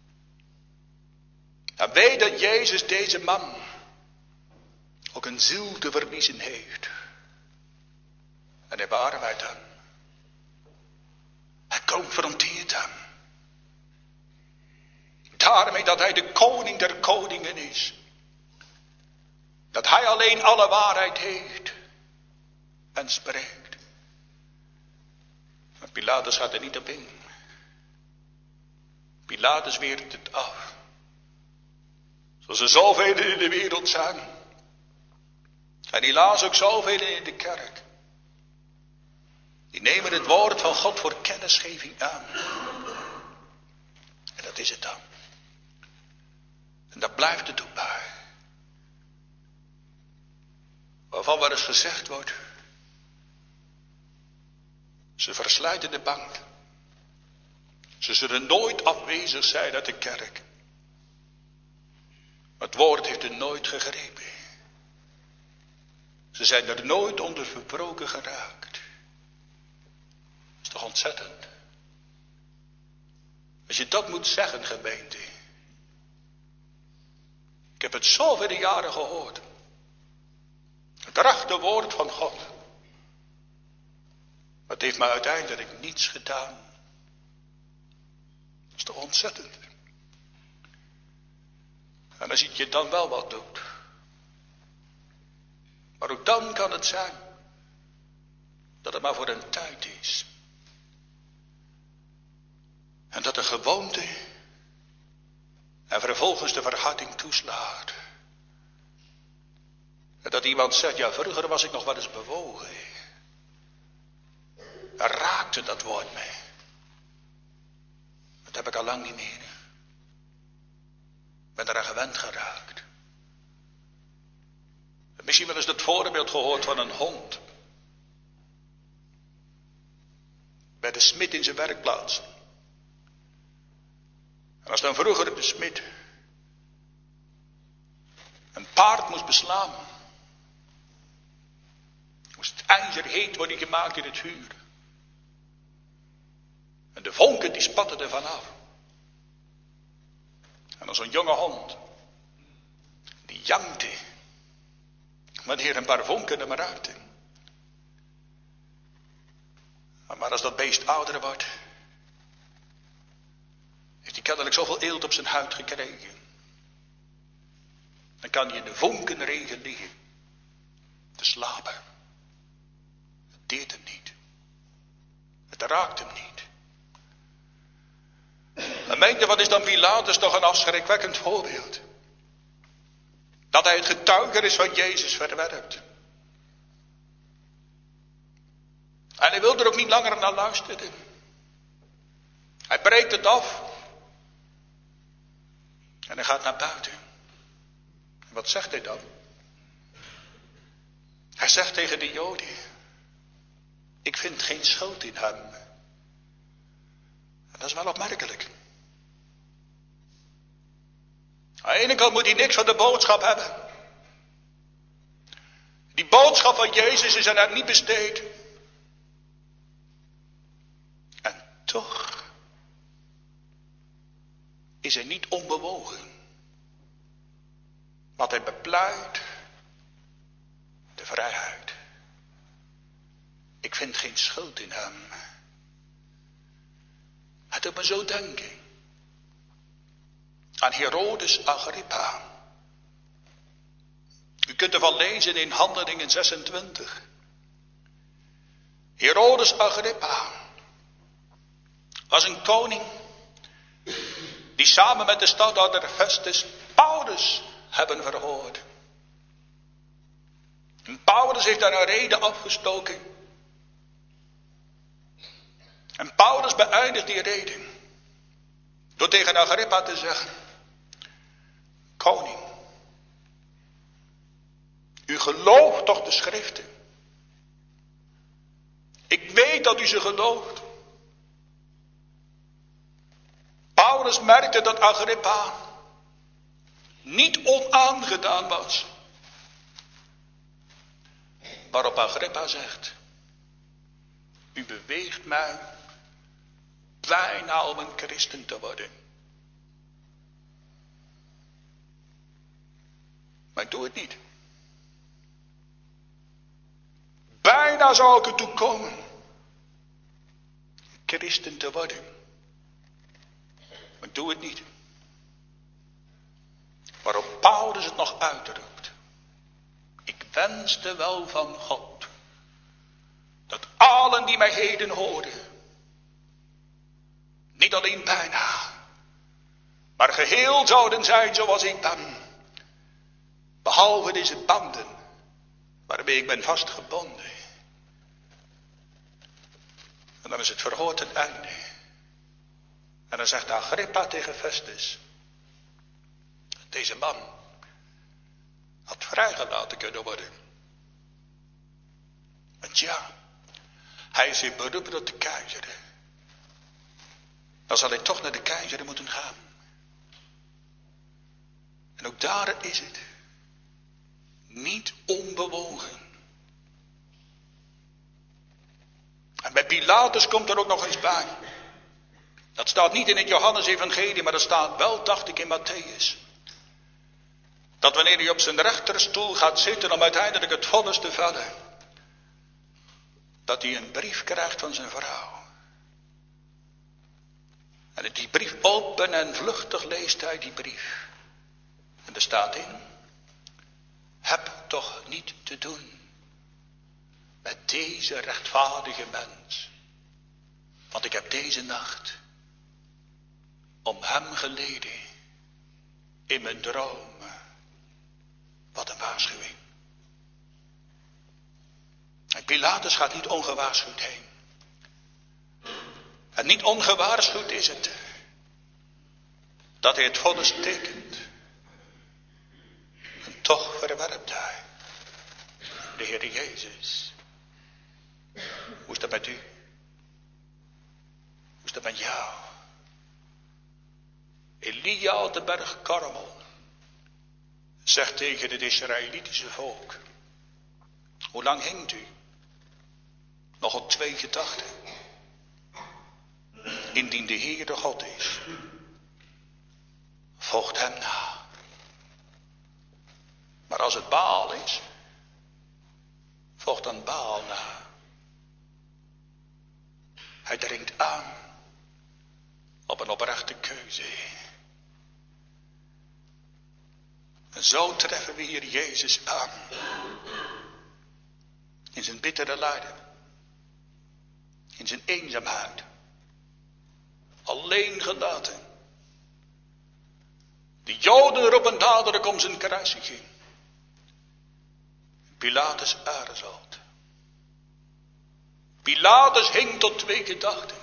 dan weet dat Jezus deze man ook een ziel te verliezen heeft. En hij bearbeidt hem. Hij confronteert hem. Daarmee dat hij de koning der koningen is. Dat hij alleen alle waarheid heeft. En spreekt. Maar Pilatus gaat er niet op in. Pilatus weert het af. Zoals er zoveel in de wereld zijn. En helaas ook zoveel in de kerk. Die nemen het woord van God voor kennisgeving aan. En dat is het dan. En daar blijft het ook bij. Waarvan wel eens gezegd wordt: ze verslijten de band. Ze zullen nooit afwezig zijn uit de kerk. Het woord heeft er nooit gegrepen. Ze zijn er nooit onder verbroken geraakt. Dat is toch ontzettend. Als je dat moet zeggen, gemeente. Ik heb het zoveel jaren gehoord. Het rechte woord van God. Maar het heeft mij uiteindelijk niets gedaan. Dat is toch ontzettend. En als het je dan wel wat doet. Maar ook dan kan het zijn dat het maar voor een tijd is. En dat de gewoonte en vervolgens de verharding toeslaat. En dat iemand zegt: ja, vroeger was ik nog wel eens bewogen. Dan raakte dat woord mij. Dat heb ik al lang niet meer. Ik ben eraan gewend geraakt. Misschien wel eens het voorbeeld gehoord van een hond. Bij de smid in zijn werkplaats. En als dan vroeger de smid een paard moest beslaan, moest het ijzer heet worden gemaakt in het vuur. En de vonken die spatten er vanaf. En dan zo'n jonge hond. Die jankte. Wanneer een paar vonken er maar raakten. Maar als dat beest ouder wordt. Heeft hij kennelijk zoveel eelt op zijn huid gekregen. Dan kan hij in de vonkenregen liggen. Te slapen. Het deed hem niet. Het raakt hem niet. En meent u, wat is dan Pilatus toch een afschrikwekkend voorbeeld. Dat hij het getuigenis van Jezus verwerpt. En hij wil er ook niet langer naar luisteren. Hij breekt het af. En hij gaat naar buiten. En wat zegt hij dan? Hij zegt tegen de Joden. Ik vind geen schuld in hem. En dat is wel opmerkelijk. Aan de ene kant moet hij niks van de boodschap hebben. Die boodschap van Jezus is aan hem niet besteed. En toch is hij niet onbewogen. Wat hij bepleit, de vrijheid. Ik vind geen schuld in hem. Het doet me zo denken aan Herodes Agrippa. U kunt ervan lezen in Handelingen zesentwintig. Herodes Agrippa was een koning die samen met de stadhouder Festus Paulus hebben verhoord. En Paulus heeft daar een reden afgestoken. En Paulus beëindigt die reden door tegen Agrippa te zeggen: Koning, u gelooft toch de schriften? Ik weet dat u ze gelooft. Paulus merkte dat Agrippa niet onaangedaan was. Waarop Agrippa zegt: u beweegt mij bijna om een christen te worden. Maar ik doe het niet. Bijna zou ik ertoe komen christen te worden. Maar ik doe het niet. Waarop Paulus het nog uitdrukt. Ik wenste wel van God dat allen die mij heden horen, niet alleen bijna, maar geheel zouden zijn zoals ik ben. Behalve deze banden waarmee ik ben vastgebonden. En dan is het verhoor ten einde. En dan zegt Agrippa tegen Festus: deze man had vrijgelaten kunnen worden. Want ja, hij is weer beroepen tot de keizer. Dan zal hij toch naar de keizer moeten gaan. En ook daar is het. Niet onbewogen. En bij Pilatus komt er ook nog eens bij. Dat staat niet in het Johannes-evangelie, maar dat staat wel, dacht ik, in Matthäus. Dat wanneer hij op zijn rechterstoel gaat zitten om uiteindelijk het vonnis te vellen, dat hij een brief krijgt van zijn vrouw. En die brief open en vluchtig leest hij die brief. En er staat in: heb toch niet te doen met deze rechtvaardige mens. Want ik heb deze nacht om hem geleden in mijn droom. Wat een waarschuwing. En Pilatus gaat niet ongewaarschuwd heen. En niet ongewaarschuwd is het dat hij het vonnis tekent. En toch verwerpt hij de Heer Jezus. Hoe is dat met u? Hoe is dat met jou? Elia op de berg Karmel zegt tegen het Israëlitische volk: hoe lang hinkt u? Nog op twee gedachten. indien de Heere God is, volgt hem na. Maar als het Baal is, volgt dan Baal na. Hij dringt aan op een oprechte keuze. En zo treffen we hier Jezus aan. In zijn bittere lijden. In zijn eenzaamheid. Alleen gelaten. De Joden roepen dadelijk om zijn kruisiging. Pilatus aarzelt. Pilatus hing tot twee gedachten.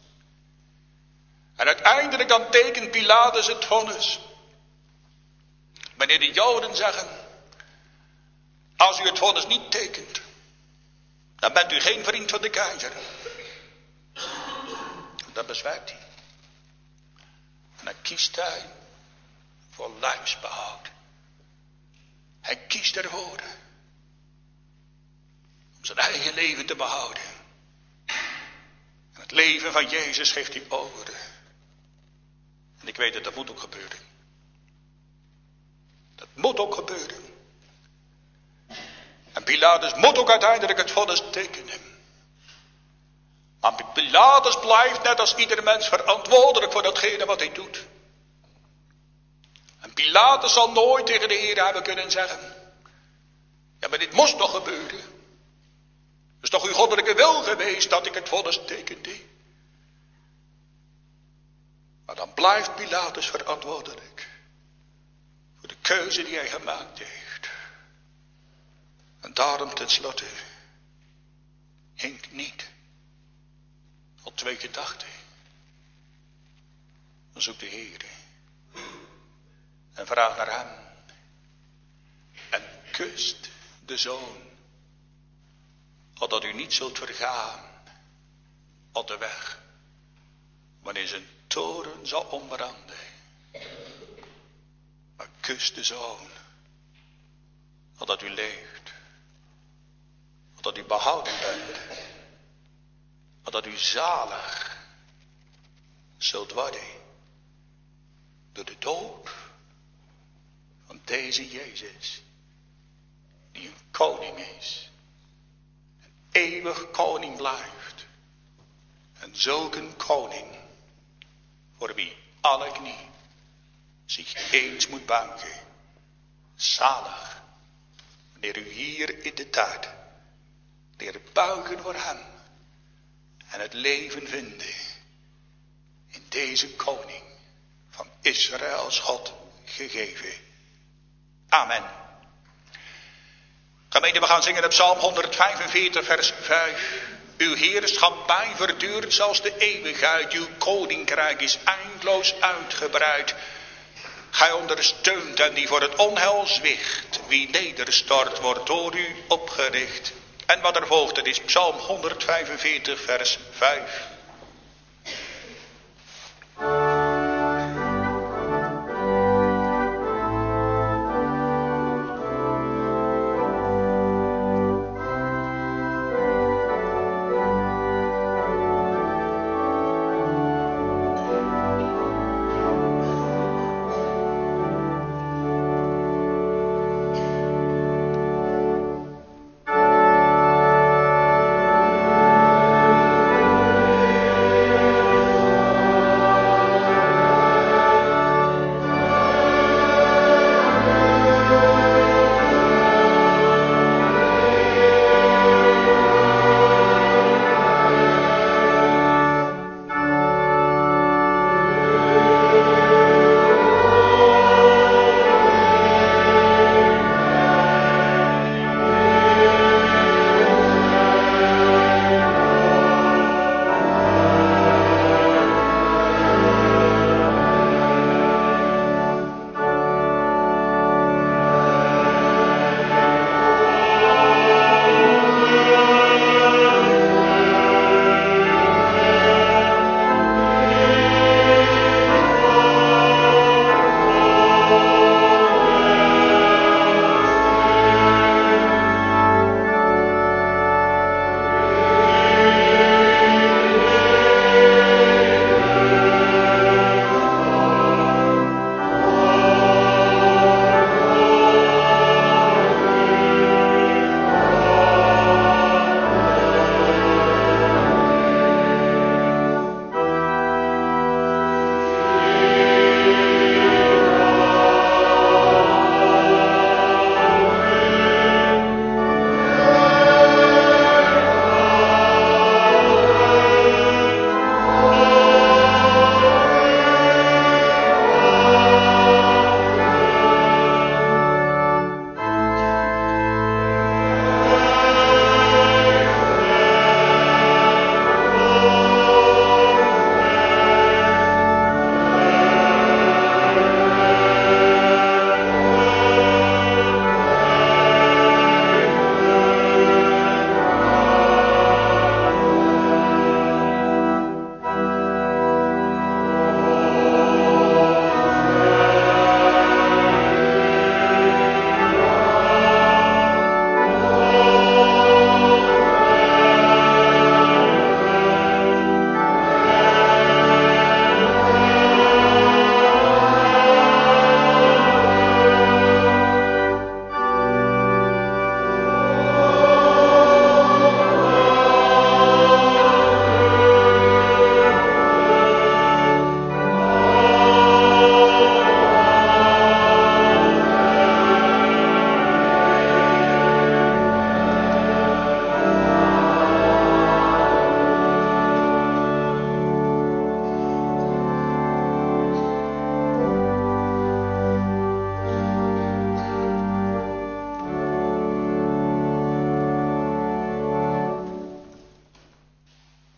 En uiteindelijk dan tekent Pilatus het vonnis. Wanneer de Joden zeggen, als u het vonnis niet tekent, dan bent u geen vriend van de keizer. Dat bezwijkt hij. En dan kiest hij voor lijfsbehoud. Hij kiest ervoor om zijn eigen leven te behouden. En het leven van Jezus geeft hij over. En ik weet dat dat moet ook gebeuren. Dat moet ook gebeuren. En Pilatus moet ook uiteindelijk het vonnis tekenen. Maar Pilatus blijft net als ieder mens verantwoordelijk voor datgene wat hij doet. En Pilatus zal nooit tegen de Heer hebben kunnen zeggen, ja, maar dit moest toch gebeuren. Het is toch uw goddelijke wil geweest dat ik het vonnis tekende. Maar dan blijft Pilatus verantwoordelijk voor de keuze die hij gemaakt heeft. En daarom tenslotte hinkt niet al twee gedachten. Dan zoekt de Heer en vraagt naar hem en kust de Zoon, opdat u niet zult vergaan op de weg, wanneer zijn toren zal ombranden. Maar kust de Zoon, opdat u leeft, opdat u behouden bent, opdat u zalig zult worden door de dood van deze Jezus, die een koning is, een eeuwig koning blijft, en zulk een koning voor wie alle knie zich eens moet buigen. Zalig wanneer u hier in de tijd leert buigen voor hem en het leven vinden in deze koning van Israëls God gegeven. Amen. Gemeente, we gaan zingen op Psalm honderdvijfenveertig vers vijf. Uw heerschappij verduurt zelfs de eeuwigheid. Uw koninkrijk is eindeloos uitgebreid. Gij ondersteunt hen die voor het onheil zwicht. Wie nederstort wordt door u opgericht. En wat er volgt, dat is Psalm honderdvijfenveertig vers vijf.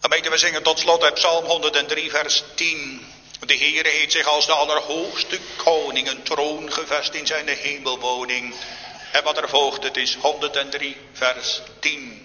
Gemeente, we zingen tot slot uit Psalm honderddrie vers tien. De Heere heeft zich als de allerhoogste koning een troon gevest in zijn hemelwoning. En wat er volgt, het is honderddrie vers tien.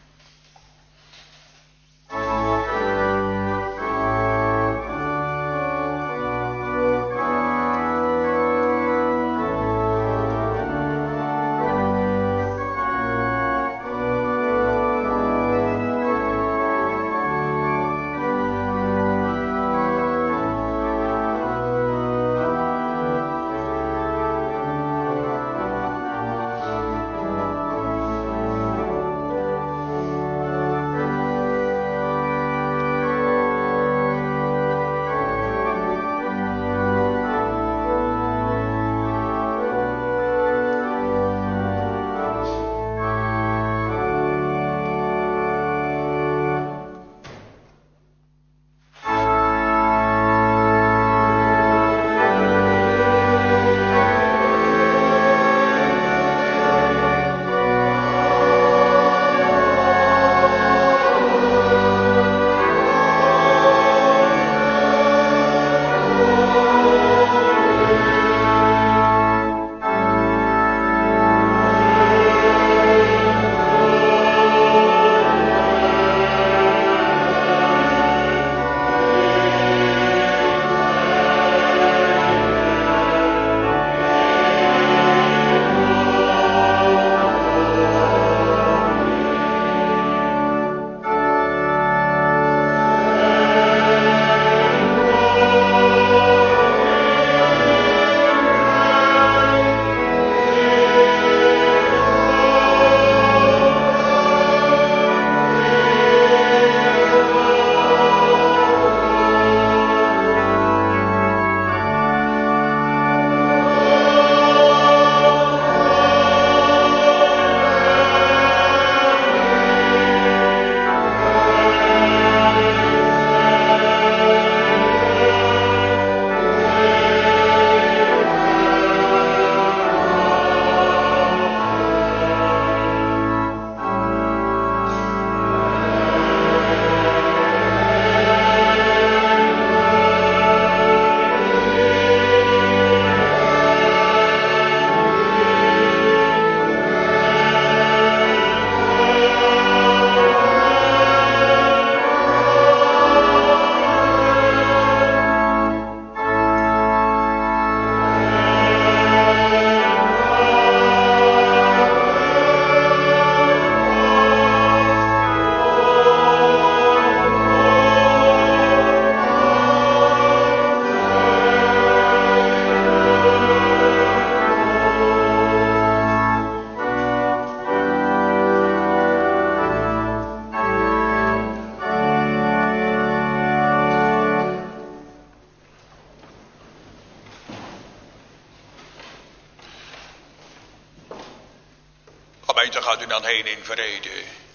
Gemeente, gaat u dan heen in vrede.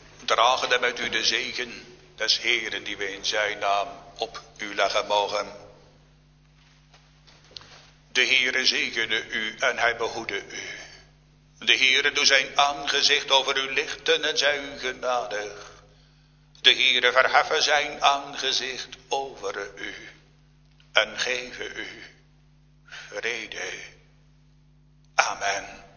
Dragen met u de zegen des Heeren die we in zijn naam op u leggen mogen. De Heere zegene u en hij behoede u. De Heere doe zijn aangezicht over u lichten en zij u genadig. De Heere verheffen zijn aangezicht over u en geven u vrede. Amen.